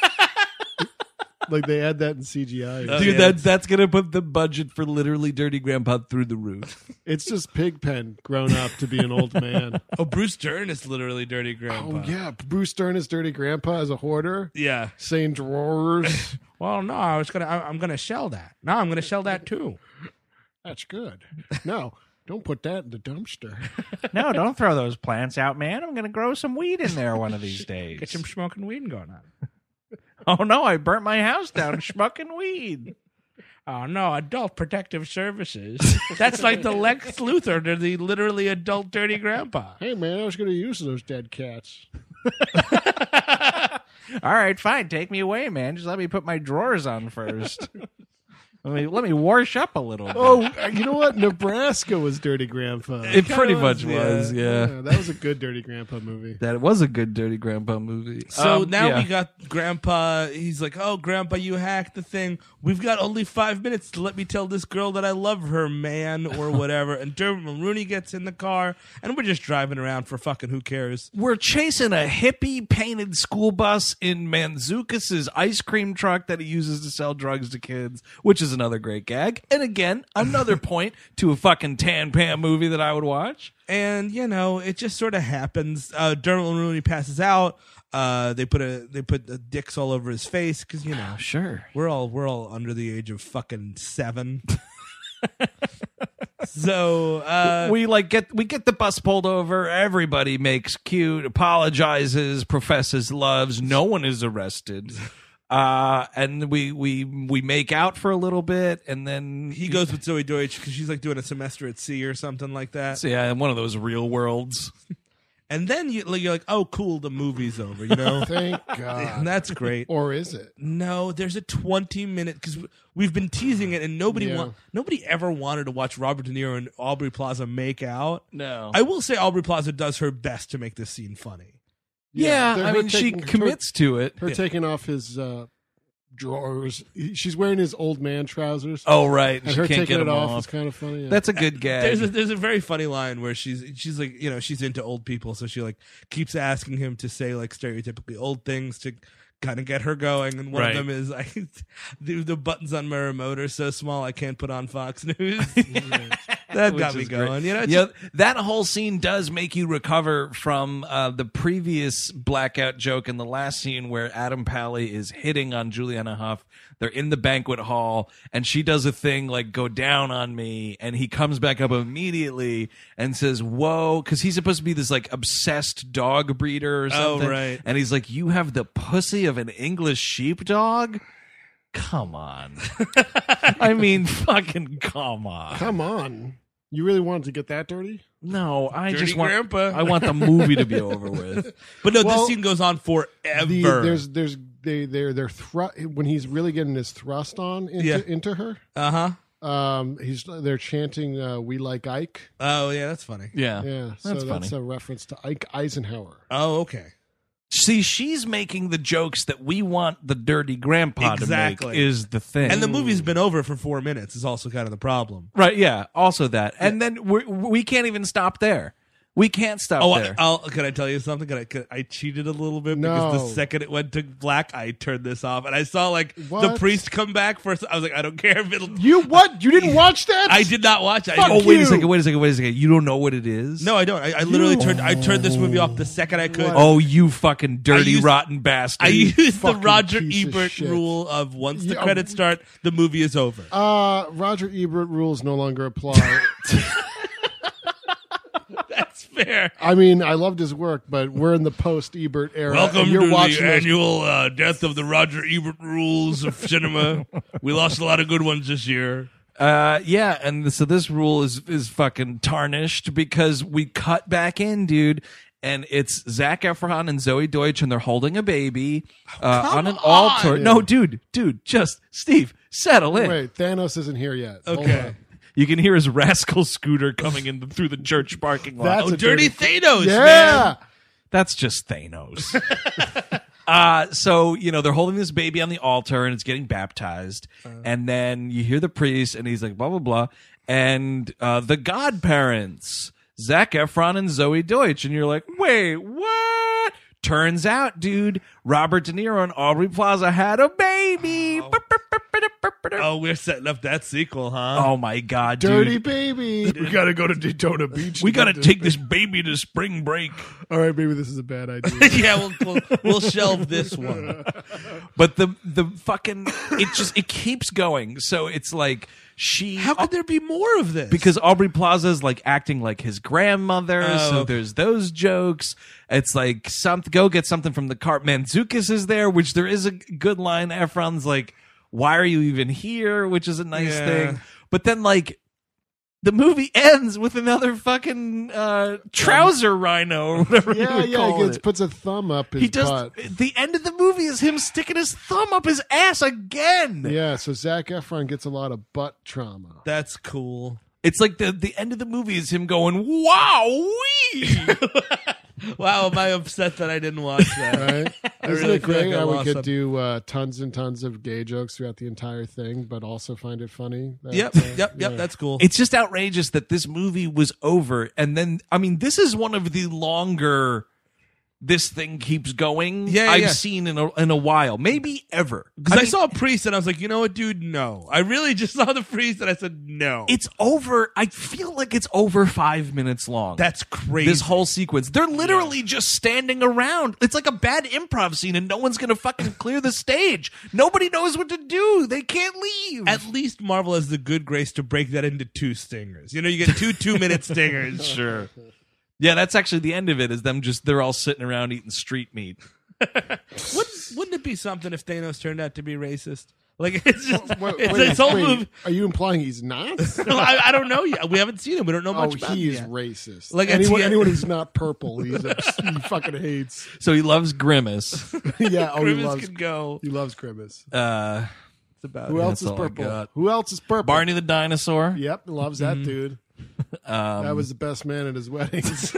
Like they add that in CGI. Oh, Dude, yeah. that's going to put the budget for literally Dirty Grandpa through the roof. It's just Pigpen grown up to be an old man. Oh, Bruce Dern is literally Dirty Grandpa. Oh yeah, Bruce Dern is Dirty Grandpa as a hoarder, Yeah. saying drawers. Well, no, I'm gonna shell that. No, I'm gonna shell that too. That's good. No, don't put that in the dumpster. No, don't throw those plants out, man. I'm going to grow some weed in there one of these days. Get some smoking weed going on. Oh, no, I burnt my house down smoking weed. Oh no, Adult Protective Services. That's like the Lex Luthor to the literally adult Dirty Grandpa. Hey man, I was going to use those dead cats. All right, fine. Take me away, man. Just let me put my drawers on first. let me wash up a little bit. Oh, you know what? Nebraska was Dirty Grandpa. It pretty kinda much was, was, yeah. That was a good Dirty Grandpa movie. That was a good Dirty Grandpa movie. So now yeah. we got Grandpa. He's like, "Oh, Grandpa, you hacked the thing. We've got only 5 minutes to let me tell this girl that I love her, man, or whatever." And Dermot Mulroney gets in the car, and we're just driving around for fucking who cares. We're chasing a hippie painted school bus in Manzukas's ice cream truck that he uses to sell drugs to kids, which is another great gag. And again, another point to a fucking Tan Pam movie that I would watch. And you know, it just sort of happens. Dermot Mulroney passes out. They put the dicks all over his face because you know Sure. we're all under the age of fucking 7. So We get the bus pulled over. Everybody makes cute, apologizes, professes loves. No one is arrested. And we make out for a little bit, and then he goes with Zoe Deutsch because she's like doing a semester at sea or something like that. So yeah, one of those real worlds. And then you're like, oh, cool, the movie's over, you know? Thank And God. that's great. Or is it? No, there's a 20-minute because we've been teasing it, and nobody ever wanted to watch Robert De Niro and Aubrey Plaza make out. No, I will say Aubrey Plaza does her best to make this scene funny. yeah, they're I her mean, she taking- commits to it. Her taking off his drawers. She's wearing his old man trousers. Oh right, and she her can't taking get it them off off. is kind of funny. Yeah. That's a good gag. There's a very funny line where she's like, you know, she's into old people, so she like keeps asking him to say like stereotypically old things to kind of get her going, and one Right. of them is like the buttons on my remote are so small I can't put on Fox News. That got me is great. going. You know, it's Yeah, that whole scene does make you recover from the previous blackout joke in the last scene where Adam Pally is hitting on Juliana Hough. They're in the banquet hall, and she does a thing like "go down on me," and he comes back up immediately and says, "Whoa," because he's supposed to be this like obsessed dog breeder or Oh, something. right. And he's like, "You have the pussy of an English sheepdog." Come on. I mean, fucking come on. Come on. You really wanted to get that dirty? No, I Dirty just want. Grandpa. I want the movie to be over with. But no, Well, this scene goes on forever. They're when he's really getting his thrust on into her. They're chanting "We Like Ike." Oh yeah, that's funny. Yeah, Yeah, so that's that's funny. a reference to Ike Eisenhower. Oh okay. See, she's making the jokes that we want the Dirty Grandpa to Exactly. make. Is the thing, And the movie's been over for 4 minutes. Is also kind of the problem. right? Yeah, also that, and then we can't even stop there. We can't stop there. Can I tell you something? I cheated a little bit No. because the second it went to black, I turned this off, and I saw the What? priest come back first. I was like, I don't care if it'll. You what? You didn't watch that? I did not watch. Fuck I Oh, wait you. a second. You don't know what it is? No, I don't. I literally turned this movie off the second I could. What? Oh, you fucking dirty, used- rotten bastard. I used the fucking Roger piece of Ebert shit. rule of once the Yeah. credits start, the movie is over. Roger Ebert rules no longer apply. That's fair. I mean, I loved his work, but we're in the post-Ebert era. Welcome and you're to watching the those- annual death of the Roger Ebert rules of cinema. We lost a lot of good ones this year. Yeah, and so this rule is fucking tarnished because we cut back in, dude, and it's Zac Efron and Zoe Deutsch, and they're holding a baby on an altar. Yeah. No, dude, just Steve, settle in. Wait, Thanos isn't here yet. Hold Okay. on. You can hear his rascal scooter coming in through the church parking lot. That's Oh, a dirty Thanos, Yeah. man. That's just Thanos. So, they're holding this baby on the altar and it's getting baptized. And then you hear the priest and he's like, blah, blah, blah. And the godparents, Zac Efron and Zoe Deutsch. And you're like, wait, what? Turns out, dude, Robert De Niro and Aubrey Plaza had a baby. Oh, we're setting up that sequel, huh? Oh, my God, Dirty dude. baby. We got to go to Daytona Beach. We got to take this baby to spring break. All right, baby, this is a bad idea. Yeah, we'll shelve this one. But the fucking it keeps going. So it's like How could there be more of this? because Aubrey Plaza is like acting like his grandmother. Oh, So okay. there's those jokes. It's like go get something from the cart. Mantzoukas is there, which there is a good line. Efron's like, "Why are you even here?" Which is a nice Yeah. thing. But then like the movie ends with another fucking trouser rhino or whatever. Yeah, you yeah. call He gets, it. puts a thumb up his He does. butt. The end of the movie is him sticking his thumb up his ass again. Yeah, so Zac Efron gets a lot of butt trauma. That's cool. It's like the end of the movie is him going, "Wow, wee." Wow, am I upset that I didn't watch that? Right? I Isn't really it feel like great I how we lost could some- do tons and tons of gay jokes throughout the entire thing, but also find it funny? That, Yep, yeah. that's cool. It's just outrageous that this movie was over, and then I mean, this is one of the longer. This thing keeps going. Yeah, I've yeah. seen in a while, maybe ever. Because I, mean, saw a priest and I was like, you know what, dude? No. I really just saw the priest and I said, no. it's over. I feel like it's over 5 minutes long. That's crazy. this whole sequence. They're literally just standing around. It's like a bad improv scene, and no one's gonna fucking clear the stage. Nobody knows what to do. They can't leave. At least Marvel has the good grace to break that into 2 stingers. You know, you get 2 2-minute stingers. Sure. Yeah, that's actually the end of it. Is them they're all sitting around eating street meat. Wouldn't it be something if Thanos turned out to be racist? Like, it's just, Wait, this whole wait, movie. are you implying he's not? I don't know yet. We haven't seen him. We don't know Oh, much about he him is yet. racist. Like, anyone, it's- anyone who's not purple, he fucking hates. So he loves Grimace. Yeah, oh, Grimace he loves. can go. He loves Grimace. It's about Who it. else is all I purple? got. Who else is purple? Barney the dinosaur. Yep, loves that dude. That was the best man at his weddings.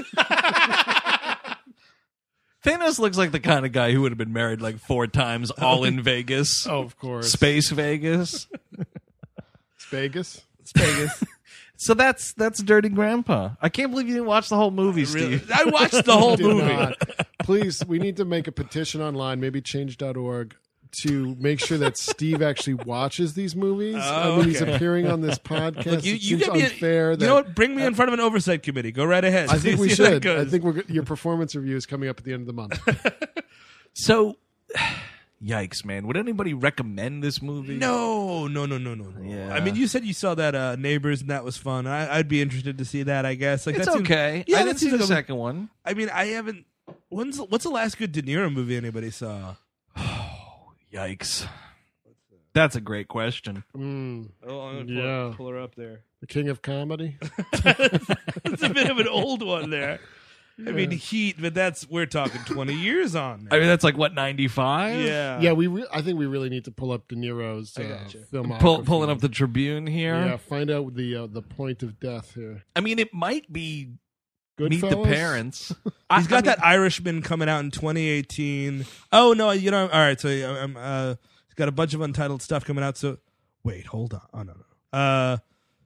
Thanos looks like the kind of guy who would have been married like 4 times, all in Vegas. Oh, of course. Space Vegas. It's Vegas. It's Vegas. So that's Dirty Grandpa. I can't believe you didn't watch the whole movie, Really? Steve. I watched the whole Did movie. not. Please, we need to make a petition online, maybe change.org, to make sure that Steve actually watches these movies. I mean, he's okay. appearing on this podcast. Look, you it seems get me. unfair. You know what? Bring me in front of an oversight committee. Go right ahead. I think we See how that should. goes. I think your performance review is coming up at the end of the month. So, yikes, man. Would anybody recommend this movie? No. Yeah. I mean, you said you saw that Neighbors, and that was fun. I'd be interested to see that. I guess. Like It's that seems- okay. Yeah, I that didn't see seems the like a- second one. I mean, I haven't. What's the last good De Niro movie anybody saw? Yikes. That's a great question. Mm, Oh, I'm gonna Yeah. pull her up there. the king of comedy. It's a bit of an old one there. I mean, Heat, but we're talking 20 years on. I mean, that's like, what, 95? Yeah. Yeah, I think we really need to pull up De Niro's gotcha. filmography. Pulling up the Tribune here. Yeah, find out the point of death here. I mean, it might be Meet the Goodfellas? Parents. He's got that Irishman coming out in 2018. Oh no, you know. All right, so he's got a bunch of untitled stuff coming out. So wait, hold on. Oh no.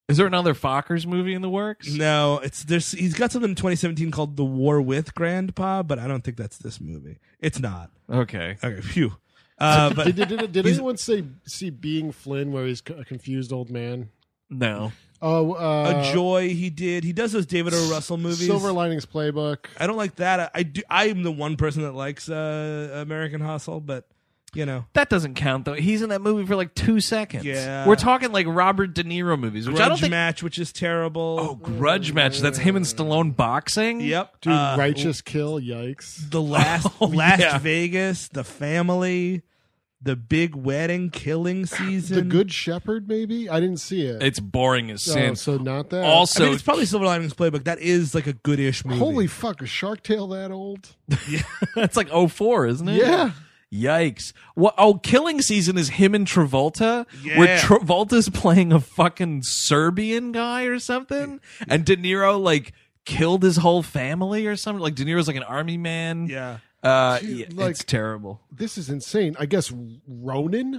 Is there another Fockers movie in the works? No, he's got something in 2017 called The War with Grandpa, but I don't think that's this movie. It's not. Okay. Okay, phew. But Did anyone see Being Flynn, where he's a confused old man? No. Oh, A Joy he did. He does those David O. Russell movies. Silver Linings Playbook. I don't like that. I'm the one person that likes American Hustle, but you know. That doesn't count, though. He's in that movie for like 2 seconds. Yeah. We're talking like Robert De Niro movies, which I don't Grudge think... Match, which is terrible. Oh, Grudge Match. That's him and Stallone boxing? Yep. Dude, Righteous Kill, yikes. The Last yeah. Vegas, The Family, The Big Wedding, Killing Season. The Good Shepherd, maybe? I didn't see it. It's boring as sin. Oh, so not that. Also, I mean, it's probably Silver Linings Playbook. That is like a goodish movie. Holy fuck, is Shark Tale that old? it's like 04, isn't it? Yeah. Yikes. What? Oh, Killing Season is him and Travolta, Yeah. where Travolta's playing a fucking Serbian guy or something, and De Niro like killed his whole family or something. Like De Niro's like an army man. Yeah. Dude, Yeah, like- it's terrible. This is insane. I guess Ronin?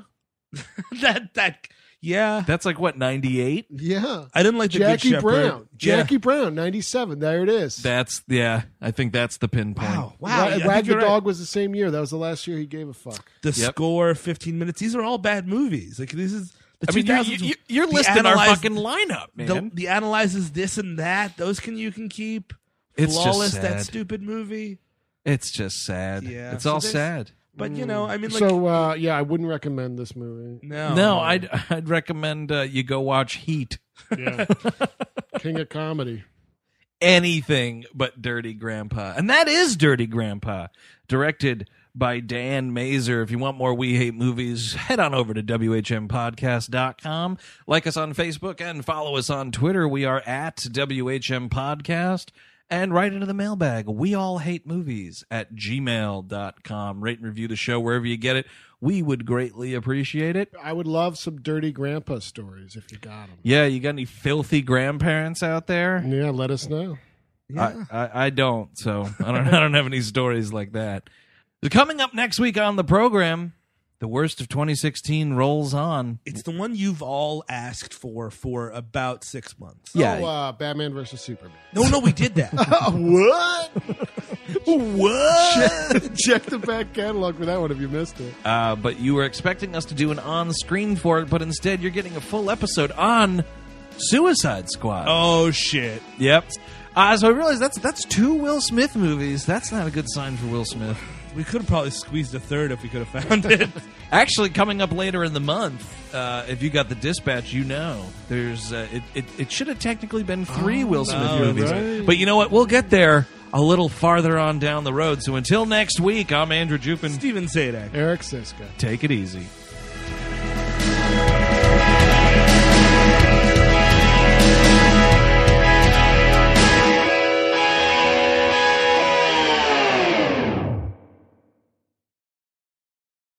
Yeah. That's like what, 98? Yeah. I didn't like The Jackie Good Shepherd. Brown. Jackie Brown, 97. There it is. That's I think that's the pinpoint. Wow. Wa- Yeah, I think Wag the you're right. Dog was the same year. That was the last year he gave a fuck. The Yep. Score, 15 Minutes. These are all bad movies. Like this is the I mean, 2000s. you're the listing our Analyze- fucking lineup, man. The Analyzes this and that. Those you can keep. It's just Flawless, sad. that stupid movie. It's just sad. Yeah. It's So all there's- sad. But you know, I mean, like So, yeah, I wouldn't recommend this movie. No, I'd recommend you go watch Heat. Yeah. King of Comedy. Anything but Dirty Grandpa. And that is Dirty Grandpa, directed by Dan Mazer. If you want more We Hate Movies, head on over to WHMPodcast.com. Like us on Facebook and follow us on Twitter. We are at WHM Podcast. And write into the mailbag, weallhatemovies@gmail.com. Rate and review the show wherever you get it. We would greatly appreciate it. I would love some Dirty Grandpa stories if you got them. Yeah, you got any filthy grandparents out there? Yeah, let us know. I don't, so I don't have any stories like that. Coming up next week on the program, the worst of 2016 rolls on. it's the one you've all asked for about 6 months. Yeah. Oh, Batman versus Superman. No, we did that. What? What? Check the back catalog for that one if you missed it. But you were expecting us to do an on-screen for it, but instead you're getting a full episode on Suicide Squad. Oh shit! Yep. So I realized that's 2 Will Smith movies. That's not a good sign for Will Smith. We could have probably squeezed a third if we could have found it. Actually, coming up later in the month, if you got the dispatch, you know there's it should have technically been 3 Will Smith no, movies, right. but you know what? We'll get there a little farther on down the road. So until next week, I'm Andrew Jupin. Steven Sadak. Eric Siska. Take it easy.